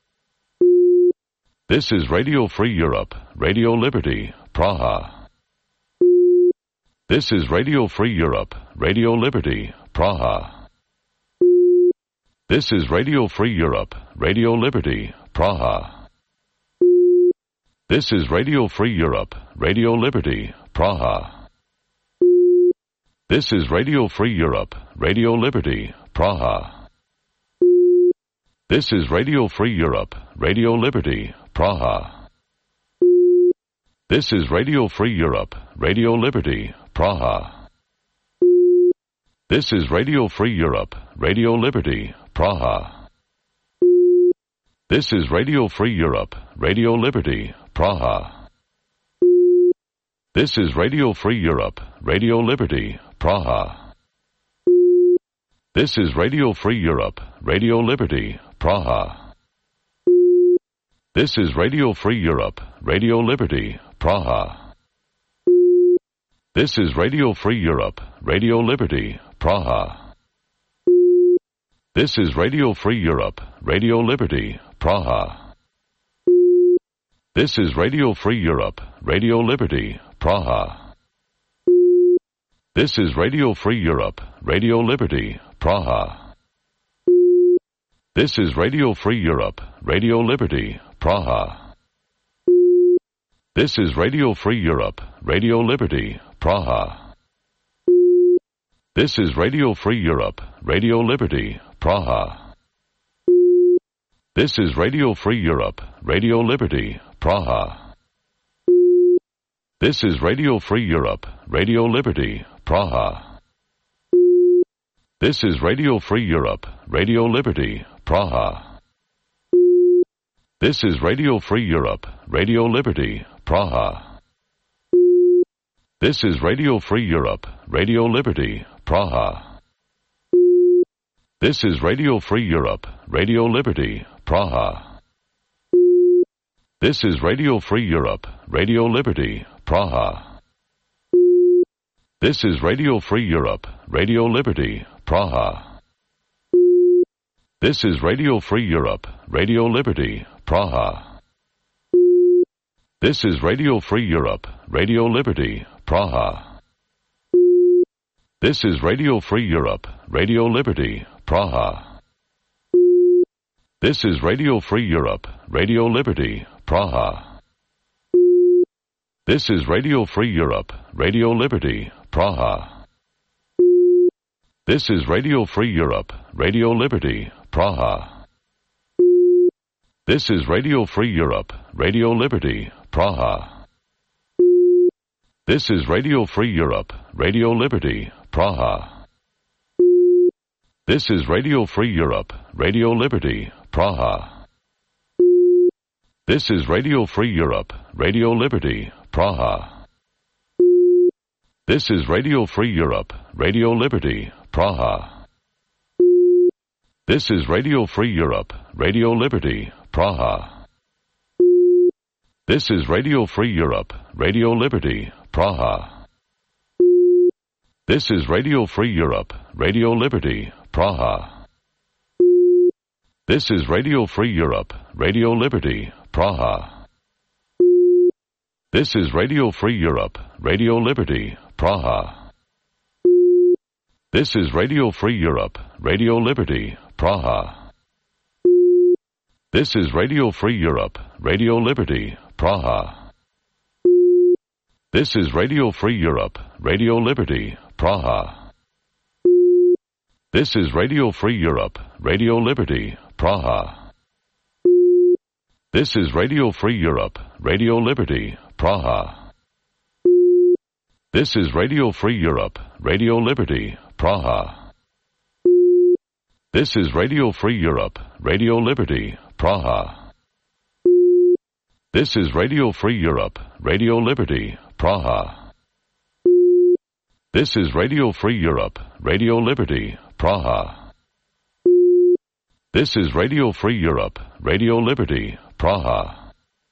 This is Radio Free Europe, Radio Liberty, Praha. This is Radio Free Europe, Radio Liberty, Praha. This is Radio Free Europe, Radio Liberty, Praha. This is Radio Free Europe, Radio Liberty, Praha. This is Radio Free Europe, Radio Liberty, Praha. This is Radio Free Europe, Radio Liberty, Praha. This is Radio Free Europe, Radio Liberty, Praha. This is Radio Free Europe, Radio Liberty, Praha. This is Radio Free Europe, Radio Liberty, Praha. This is Radio Free Europe, Radio Liberty, Praha. This is Radio Free Europe, Radio Liberty, Praha. This is Radio Free Europe, Radio Liberty, Praha. This is Radio Free Europe, Radio Liberty, Praha. This is Radio Free Europe, Radio Liberty, Praha. This is Radio Free Europe, Radio Liberty, Praha. This is Radio Free Europe, Radio Liberty, Praha. This is Radio Free Europe, Radio Liberty, Praha. This is Radio Free Europe, Radio Liberty, Praha. This is Radio Free Europe, Radio Liberty, Praha. This is Radio Free Europe, Radio Liberty, Praha. This is Radio Free Europe, Radio Liberty, Praha. This is Radio Free Europe, Radio Liberty, Praha. This is Radio Free Europe, Radio Liberty, Praha. This is Radio Free Europe, Radio Liberty, Praha. This is Radio Free Europe, Radio Liberty, Praha. This is Radio Free Europe, Radio Liberty, Praha. This is Radio Free Europe, Radio Liberty, Praha. This is Radio Free Europe, Radio Liberty, Praha. This is Radio Free Europe, Radio Liberty, Praha. This is Radio Free Europe, Radio Liberty, Praha. This is Radio Free Europe, Radio Liberty, Praha. This is Radio Free Europe, Radio Liberty, Praha. This is Radio Free Europe, Radio Liberty, Praha. This is Radio Free Europe, Radio Liberty, Praha. This is Radio Free Europe, Radio Liberty, Praha. This is Radio Free Europe, Radio Liberty, Praha. This is Radio Free Europe, Radio Liberty, Praha. This is Radio Free Europe, Radio Liberty, Praha. This is Radio Free Europe, Radio Liberty, Praha. This is Radio Free Europe, Radio Liberty, Praha. This is Radio Free Europe, Radio Liberty, Praha. This is Radio Free Europe, Radio Liberty, Praha. This is Radio Free Europe, Radio Liberty, Praha. This is Radio Free Europe, Radio Liberty, Praha. This is Radio Free Europe, Radio Liberty, Praha. This is Radio Free Europe, Radio Liberty, Praha. This is Radio Free Europe, Radio Liberty, Praha. This is Radio Free Europe, Radio Liberty, Praha. This is Radio Free Europe, Radio Liberty, Praha. This is Radio Free Europe, Radio Liberty, Praha. This is Radio Free Europe, Radio Liberty, Praha. This is Radio Free Europe, Radio Liberty, Praha. This is Radio Free Europe, Radio Liberty, Praha.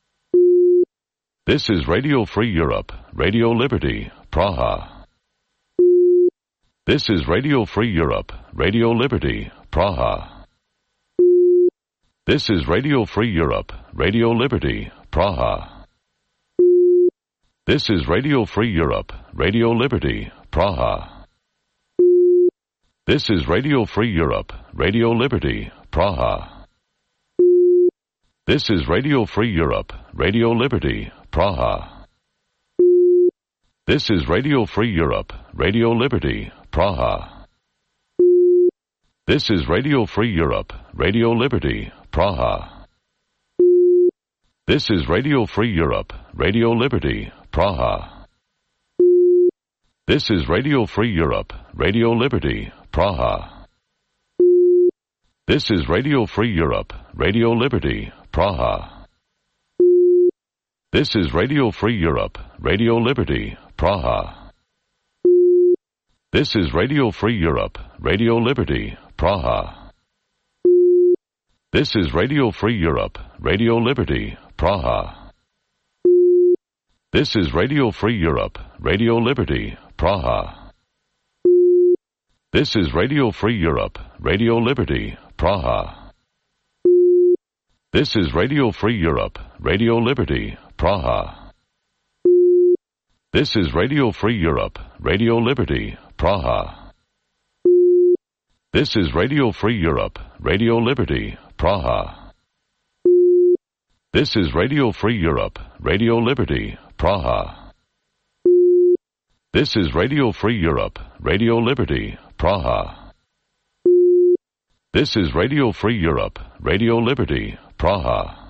This is Radio Free Europe, Radio Liberty, Praha. This is Radio Free Europe, Radio Liberty, Praha. This is Radio Free Europe, Radio Liberty, Praha. This is Radio Free Europe, Radio Liberty, Praha. This is Radio Free Europe, Radio Liberty, Praha. This is Radio Free Europe, Radio Liberty, Praha. This is Radio Free Europe, Radio Liberty, Praha. This is Radio Free Europe, Radio Liberty, Praha. This is Radio Free Europe, Radio Liberty, Praha. This is Radio Free Europe, Radio Liberty, Praha. This is Radio Free Europe, Radio Liberty, Praha. This is Radio Free Europe, Radio Liberty, Praha. This is Radio Free Europe, Radio Liberty, Praha. This is Radio Free Europe, Radio Liberty, Praha. This is Radio Free Europe, Radio Liberty, Praha. This is Radio Free Europe, Radio Liberty, Praha. This is Radio Free Europe, Radio Liberty, Praha. This is Radio Free Europe, Radio Liberty, Praha. This is Radio Free Europe, Radio Liberty, Praha. This is Radio Free Europe, Radio Liberty, Praha. This is Radio Free Europe, Radio Liberty, Praha. This is Radio Free Europe, Radio Liberty, Praha.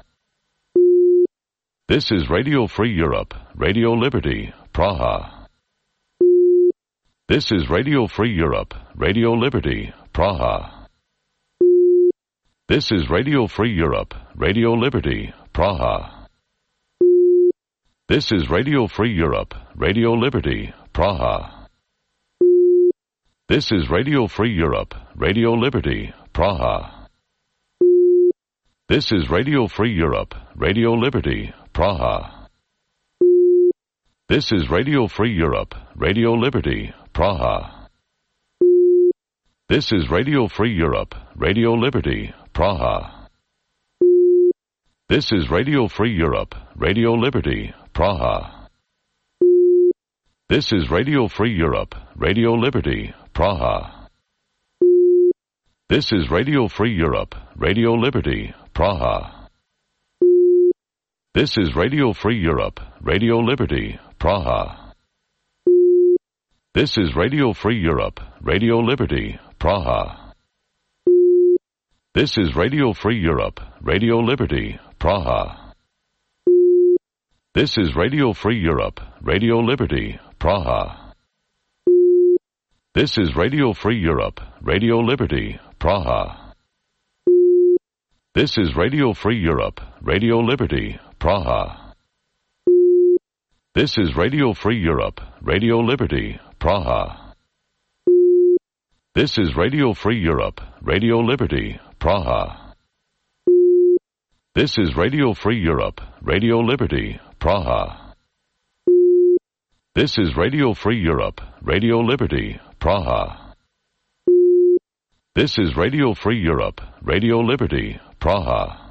This is Radio Free Europe, Radio Liberty, Praha. This is Radio Free Europe, Radio Liberty, Praha. This is Radio Free Europe, Radio Liberty, Praha. This is Radio Free Europe, Radio Liberty, Praha. This is Radio Free Europe, Radio Liberty, Praha. This is Radio Free Europe, Radio Liberty, Praha. This is Radio Free Europe, Radio Liberty, Praha. This is Radio Free Europe, Radio Liberty, Praha. This is Radio Free Europe, Radio Liberty, Praha. This is Radio Free Europe, Radio Liberty, Praha. This is Radio Free Europe, Radio Liberty, Praha. This is Radio Free Europe, Radio Liberty, Praha. This is Radio Free Europe, Radio Liberty, Praha. This is Radio Free Europe, Radio Liberty, Praha. This is Radio Free Europe, Radio Liberty, Praha. This is Radio Free Europe, Radio Liberty, Praha. This is Radio Free Europe, Radio Liberty, Praha. This is Radio Free Europe, Radio Liberty, Praha. This is Radio Free Europe, Radio Liberty, Praha. This is Radio Free Europe, Radio Liberty, Praha. This is Radio Free Europe, Radio Liberty, Praha. This is Radio Free Europe, Radio Liberty, Praha.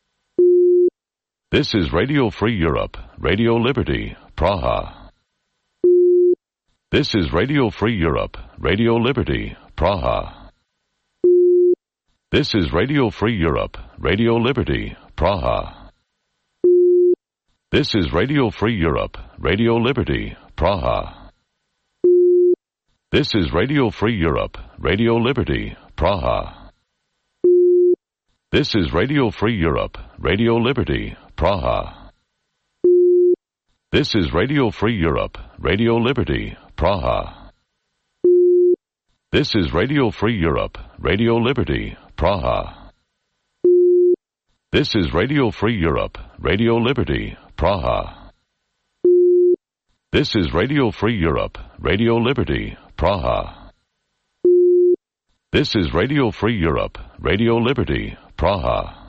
This is Radio Free Europe, Radio Liberty, Praha. This is Radio Free Europe, Radio Liberty, Praha. This is Radio Free Europe, Radio Liberty, Praha. This is Radio Free Europe, Radio Liberty, Praha. This is Radio Free Europe, Radio Liberty, Praha. This is Radio Free Europe, Radio Liberty, Praha. This is Radio Free Europe, Radio Liberty, Praha. This is Radio Free Europe, Radio Liberty, Praha. This is Radio Free Europe, Radio Liberty, Praha. This is Radio Free Europe, Radio Liberty, Praha. This is Radio Free Europe, Radio Liberty, Praha.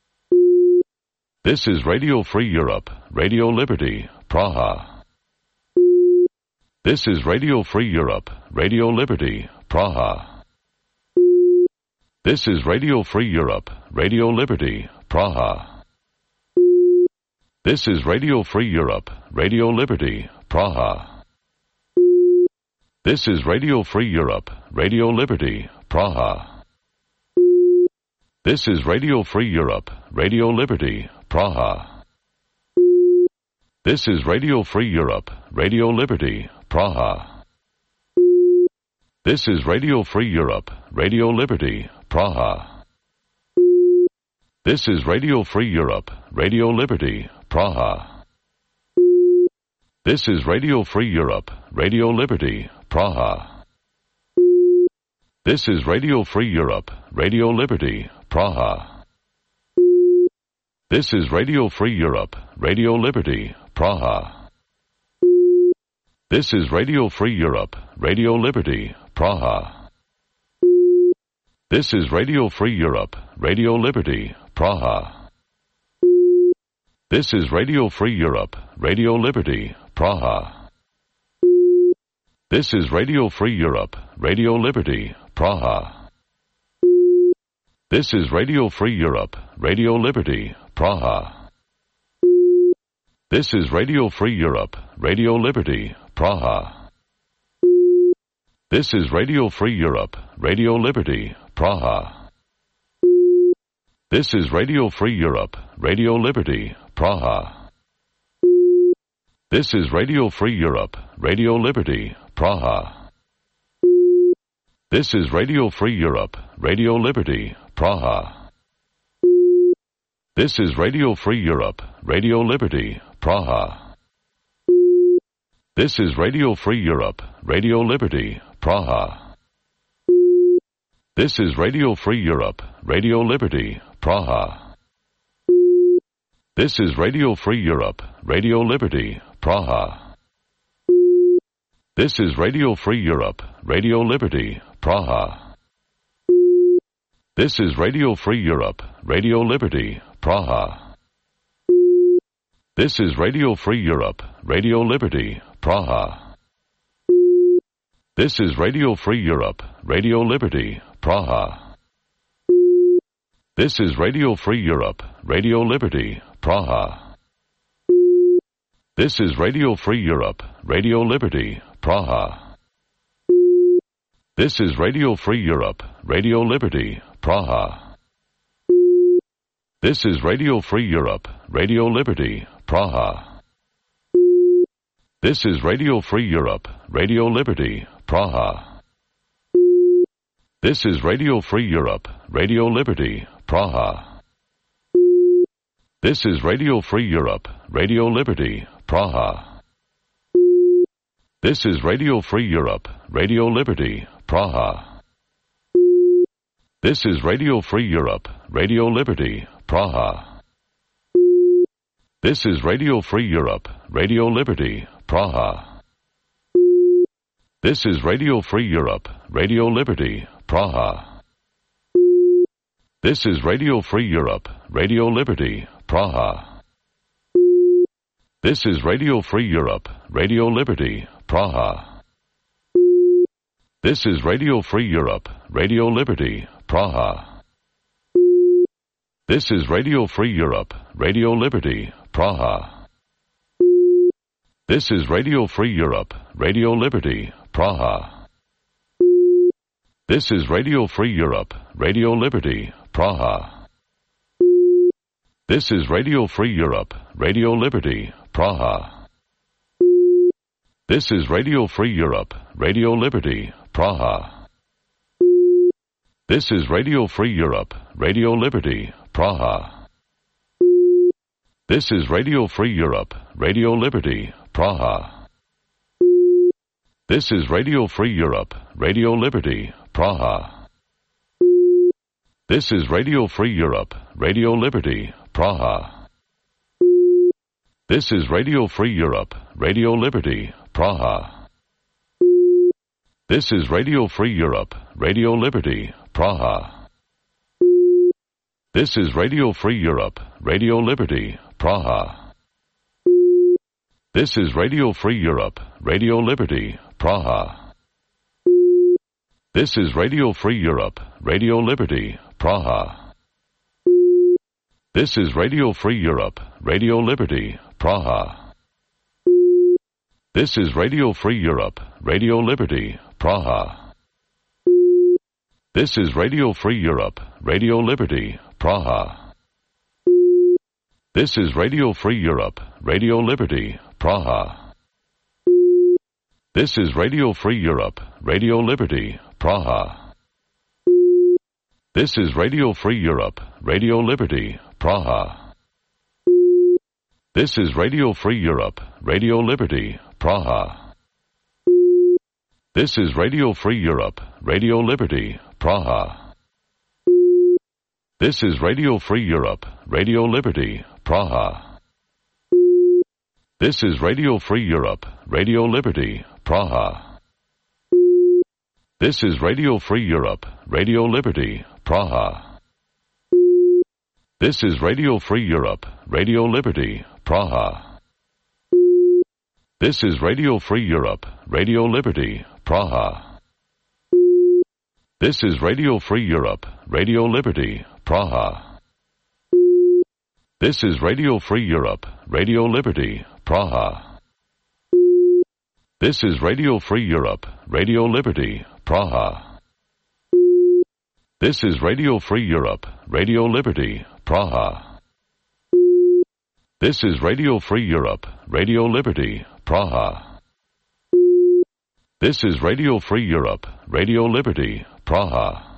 This is Radio Free Europe, Radio Liberty, Praha. This is Radio Free Europe, Radio Liberty, Praha. This is Radio Free Europe, Radio Liberty, Praha. This is Radio Free Europe, Radio Liberty, Praha. This is Radio Free Europe, Radio Liberty, Praha. This is Radio Free Europe, Radio Liberty, Praha. This is Radio Free Europe, Radio Liberty, Praha. This is Radio Free Europe, Radio Liberty, Praha. This is Radio Free Europe, Radio Liberty, Praha. This is Radio Free Europe, Radio Liberty, Praha. This is Radio Free Europe, Radio Liberty, Praha. This is Radio Free Europe, Radio Liberty, Praha. This is Radio Free Europe, Radio Liberty, Praha. This is Radio Free Europe, Radio Liberty, Praha. This is Radio Free Europe, Radio Liberty, Praha. This is Radio Free Europe, Radio Liberty, Praha. This is Radio Free Europe, Radio Liberty, Praha. This is Radio Free Europe, Radio Liberty, Praha. This is Radio Free Europe, Radio Liberty, Praha. This is Radio Free Europe, Radio Liberty, Praha. This is Radio Free Europe, Radio Liberty, Praha. This is Radio Free Europe, Radio Liberty, Praha. This is Radio Free Europe, Radio Liberty, Praha. This is Radio Free Europe, Radio Liberty, Praha. This is Radio Free Europe, Radio Liberty, Praha. This is Radio Free Europe, Radio Liberty, Praha. This is Radio Free Europe, Radio Liberty, Praha. This is Radio Free Europe, Radio Liberty, Praha. This is Radio Free Europe, Radio Liberty, Praha. This is Radio Free Europe, Radio Liberty, Praha. This is Radio Free Europe, Radio Liberty, Praha. This is Radio Free Europe, Radio Liberty, Praha. This is Radio Free Europe, Radio Liberty, Praha. This is Radio Free Europe, Radio Liberty, Praha. This is Radio Free Europe, Radio Liberty, Praha. This is Radio Free Europe, Radio Liberty, Praha. This is Radio Free Europe, Radio Liberty, Praha. This is Radio Free Europe, Radio Liberty, Praha. This is Radio Free Europe, Radio Liberty, Praha. This is Radio Free Europe, Radio Liberty, Praha. This is Radio Free Europe, Radio Liberty, Praha. This is Radio Free Europe, Radio Liberty, Praha. This is Radio Free Europe, Radio Liberty, Praha. This is Radio Free Europe, Radio Liberty, Praha. This is Radio Free Europe, Radio Liberty, Praha. This is Radio Free Europe, Radio Liberty, Praha. This is Radio Free Europe, Radio Liberty, Praha. This is Radio Free Europe, Radio Liberty, Praha. This is Radio Free Europe, Radio Liberty, Praha. This is Radio Free Europe, Radio Liberty, Praha. This is Radio Free Europe, Radio Liberty, Praha. This is Radio Free Europe, Radio Liberty, Praha. This is Radio Free Europe, Radio Liberty, Praha. This is Radio Free Europe, Radio Liberty, Praha. This is Radio Free Europe, Radio Liberty, Praha. This is Radio Free Europe, Radio Liberty, Praha. This is Radio Free Europe, Radio Liberty, Praha. This is Radio Free Europe, Radio Liberty, Praha. This is Radio Free Europe, Radio Liberty, Praha. This is Radio Free Europe, Radio Liberty, Praha. This is Radio Free Europe, Radio Liberty, Praha. This is Radio Free Europe, Radio Liberty, Praha. This is Radio Free Europe, Radio Liberty, Praha. This is Radio Free Europe, Radio Liberty, Praha. This is Radio Free Europe, Radio Liberty, Praha. This is Radio Free Europe, Radio Liberty, Praha. This is Radio Free Europe, Radio Liberty, Praha. This is Radio Free Europe, Radio Liberty, Praha. This is Radio Free Europe, Radio Liberty, Praha. This is Radio Free Europe, Radio Liberty, Praha. This is Radio Free Europe, Radio Liberty, Praha. This is Radio Free Europe, Radio Liberty, Praha. This is Radio Free Europe, Radio Liberty, Praha. This is Radio Free Europe, Radio Liberty, Praha. This is Radio Free Europe, Radio Liberty, Praha. This is Radio Free Europe, Radio Liberty, Praha. This is Radio Free Europe, Radio Liberty, Praha.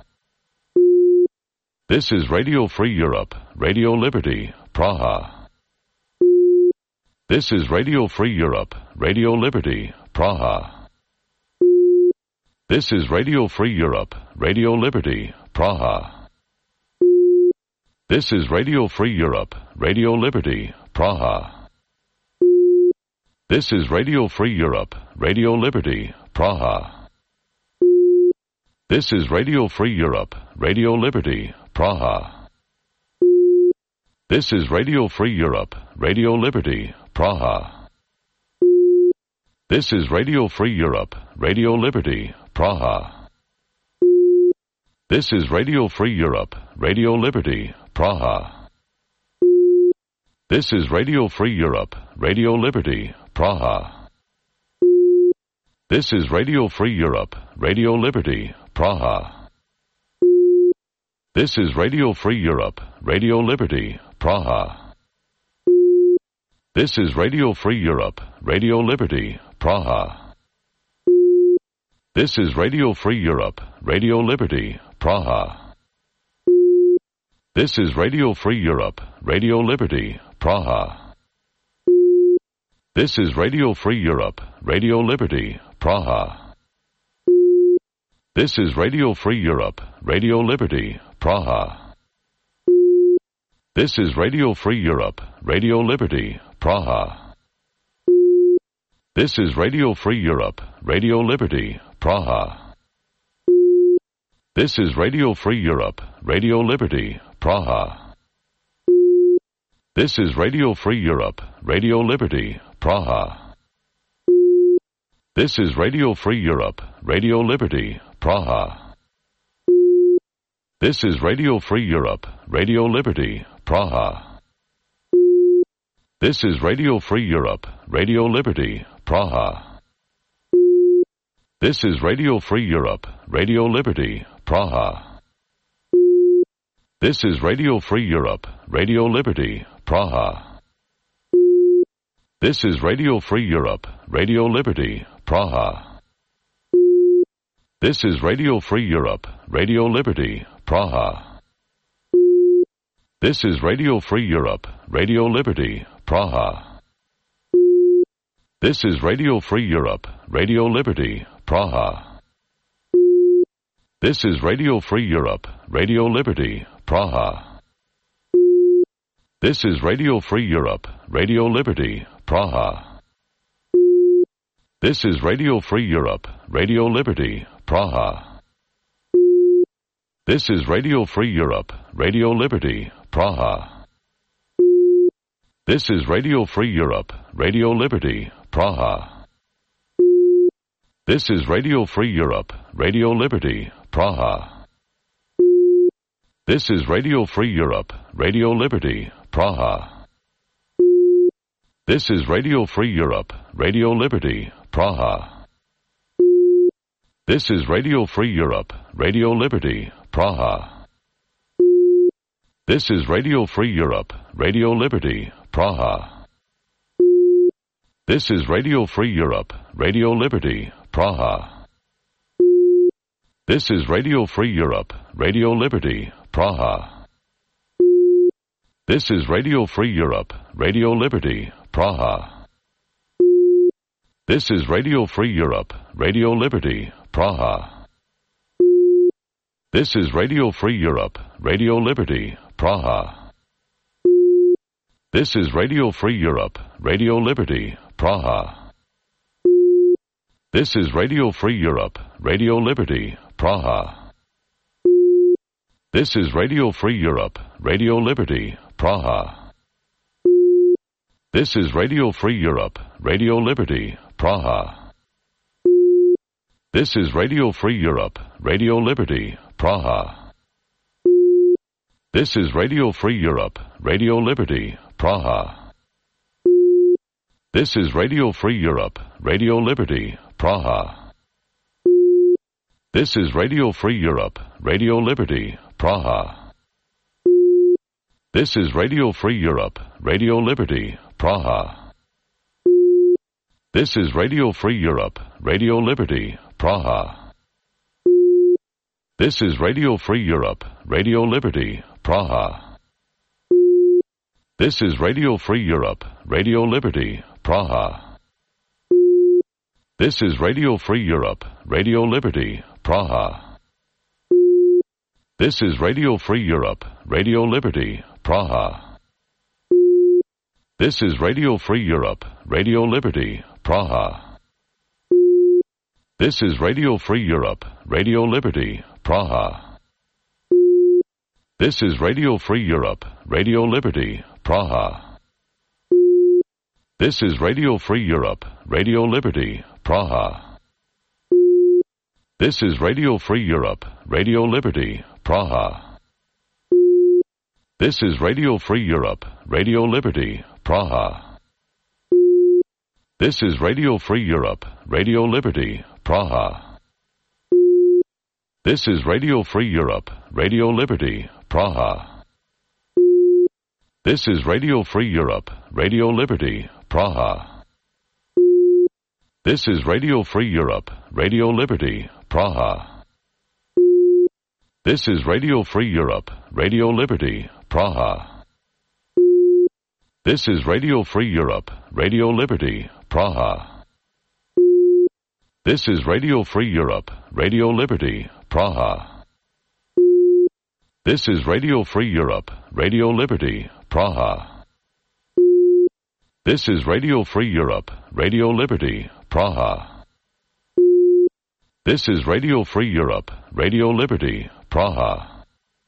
This is Radio Free Europe, Radio Liberty, Praha. This is Radio Free Europe, Radio Liberty, Praha. This is Radio Free Europe, Radio Liberty, Praha. This is Radio Free Europe, Radio Liberty, Praha. This is Radio Free Europe, Radio Liberty, Praha. This is Radio Free Europe, Radio Liberty, Praha. This is Radio Free Europe, Radio Liberty, Praha. This is Radio Free Europe, Radio Liberty, Praha. This is Radio Free Europe, Radio Liberty, Praha. This is Radio Free Europe, Radio Liberty, Praha. This is Radio Free Europe, Radio Liberty, Praha. This is Radio Free Europe, Radio Liberty, Praha. This is Radio Free Europe, Radio Liberty, Praha. This is Radio Free Europe, Radio Liberty, Praha. This is Radio Free Europe, Radio Liberty, Praha. This is Radio Free Europe, Radio Liberty, Praha. This is Radio Free Europe, Radio Liberty, Praha. This is Radio Free Europe, Radio Liberty, Praha. This is Radio Free Europe, Radio Liberty, Praha. This is Radio Free Europe, Radio Liberty, Praha. This is Radio Free Europe, Radio Liberty, Praha. This is Radio Free Europe, Radio Liberty, Praha. This is Radio Free Europe, Radio Liberty, Praha. This is Radio Free Europe, Radio Liberty, Praha. This is Radio Free Europe, Radio Liberty, Praha. This is Radio Free Europe, Radio Liberty, Praha. This is Radio Free Europe, Radio Liberty, Praha. This is Radio Free Europe, Radio Liberty, Praha. This is Radio Free Europe, Radio Liberty, Praha. This is Radio Free Europe, Radio Liberty, Praha. This is Radio Free Europe, Radio Liberty, Praha. This is Radio Free Europe, Radio Liberty, Praha. This is Radio Free Europe, Radio Liberty, Praha. This is Radio Free Europe, Radio Liberty, Praha. This is Radio Free Europe, Radio Liberty, Praha. This is Radio Free Europe, Radio Liberty, Praha. This is Radio Free Europe, Radio Liberty, Praha. This is Radio Free Europe, Radio Liberty, Praha. This is Radio Free Europe, Radio Liberty, Praha. This is Radio Free Europe, Radio Liberty, Praha. This is Radio Free Europe, Radio Liberty, Praha. This is Radio Free Europe, Radio Liberty, Praha. This is Radio Free Europe, Radio Liberty, Praha. This is Radio Free Europe, Radio Liberty, Praha. This is Radio Free Europe, Radio Liberty, Praha. This is Radio Free Europe, Radio Liberty, Praha. This is Radio Free Europe, Radio Liberty, Praha. This is Radio Free Europe, Radio Liberty, Praha. This is Radio Free Europe, Radio Liberty, Praha. This is Radio Free Europe, Radio Liberty, Praha. This is Radio Free Europe, Radio Liberty, Praha. This is Radio Free Europe, Radio Liberty, Praha. This is Radio Free Europe, Radio Liberty, Praha. This is Radio Free Europe, Radio Liberty, Praha. This is Radio Free Europe, Radio Liberty, Praha. This is Radio Free Europe, Radio Liberty, Praha. This is Radio Free Europe, Radio Liberty, Praha. This is Radio Free Europe, Radio Liberty, Praha. This is Radio Free Europe, Radio Liberty, Praha. This is Radio Free Europe, Radio Liberty, Praha. This is Radio Free Europe, Radio Liberty, Praha. This is Radio Free Europe, Radio Liberty, Praha. This is Radio Free Europe, Radio Liberty, Praha. This is Radio Free Europe, Radio Liberty, Praha. This is Radio Free Europe, Radio Liberty, Praha. This is Radio Free Europe, Radio Liberty, Praha. This is Radio Free Europe, Radio Liberty, Praha. This is Radio Free Europe, Radio Liberty, Praha. This is Radio Free Europe, Radio Liberty, Praha. This is Radio Free Europe, Radio Liberty, Praha. This is Radio Free Europe, Radio Liberty, Praha. This is Radio Free Europe, Radio Liberty, Praha. This is Radio Free Europe, Radio Liberty, Praha. This is Radio Free Europe, Radio Liberty, Praha. This is Radio Free Europe, Radio Liberty, Praha.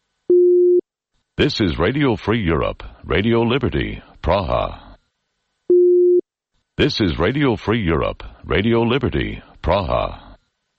This is Radio Free Europe, Radio Liberty, Praha. This is Radio Free Europe, Radio Liberty, Praha.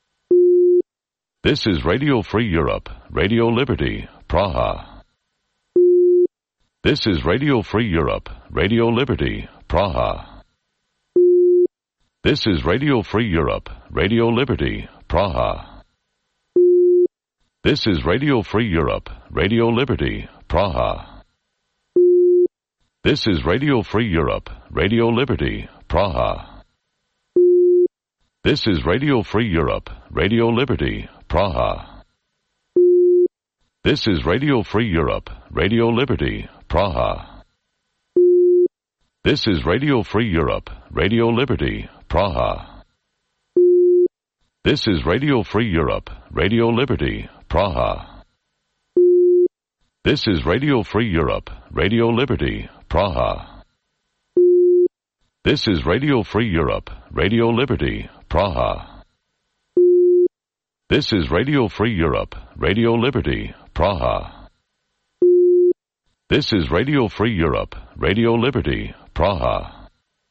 This is Radio Free Europe, Radio Liberty, Praha. This is Radio Free Europe, Radio Liberty, Praha. This is Radio Free Europe, Radio Liberty, Praha. This is Radio Free Europe, Radio Liberty, Praha. This is Radio Free Europe, Radio Liberty, Praha. This is Radio Free Europe, Radio Liberty, Praha. This is Radio Free Europe, Radio Liberty, Praha. This is Radio Free Europe, Radio Liberty, Praha. This is Radio Free Europe, Radio Liberty, Praha. This is Radio Free Europe, Radio Liberty, Praha. This is Radio Free Europe, Radio Liberty, Praha. This is Radio Free Europe, Radio Liberty, Praha. This is Radio Free Europe, Radio Liberty, Praha.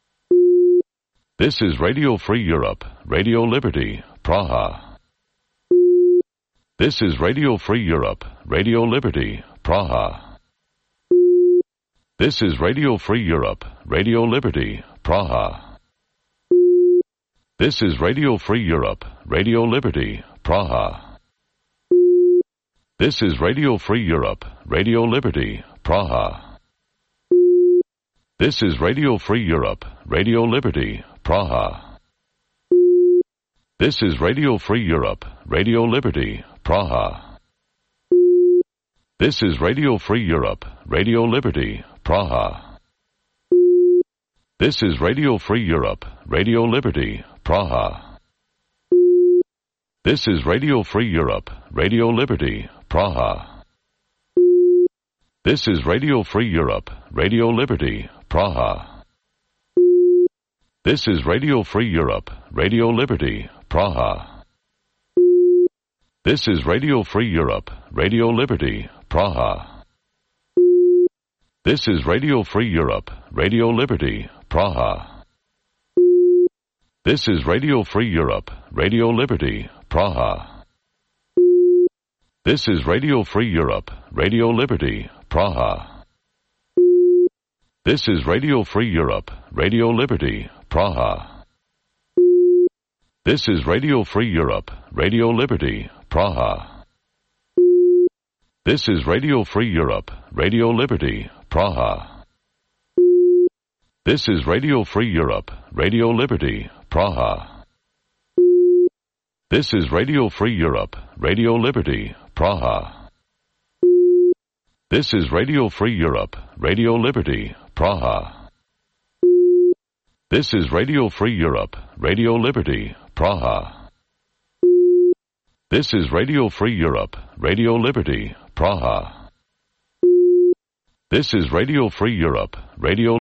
This is Radio Free Europe, Radio Liberty, Praha. This is Radio Free Europe, Radio Liberty, Praha. This is Radio Free Europe, Radio Liberty, Praha. This is Radio Free Europe, Radio Liberty, Praha. This is Radio Free Europe, Radio Liberty, Praha. This is Radio Free Europe, Radio Liberty, Praha. This is Radio Free Europe, Radio Liberty, Praha. This is Radio Free Europe, Radio Liberty, Praha. This is Radio Free Europe, Radio Liberty, Praha. This is Radio Free Europe, Radio Liberty, Praha. This is Radio Free Europe, Radio Liberty, Praha. This is Radio Free Europe, Radio Liberty, Praha. This is Radio Free Europe, Radio Liberty, Praha. This is Radio Free Europe, Radio Liberty, Praha. This is Radio Free Europe, Radio Liberty, Praha. This is Radio Free Europe, Radio Liberty, Praha. This is Radio Free Europe, Radio Liberty, Praha. This is Radio Free Europe, Radio Liberty, Praha. This is Radio Free Europe, Radio Liberty, Praha. This is Radio Free Europe, Radio Liberty, Praha. This is Radio Free Europe, Radio Liberty, Praha. This is Radio Free Europe, Radio Liberty, Praha. This is Radio Free Europe, Radio Liberty, Praha. This is Radio Free Europe, Radio Liberty, Praha. This is Radio Free Europe, Radio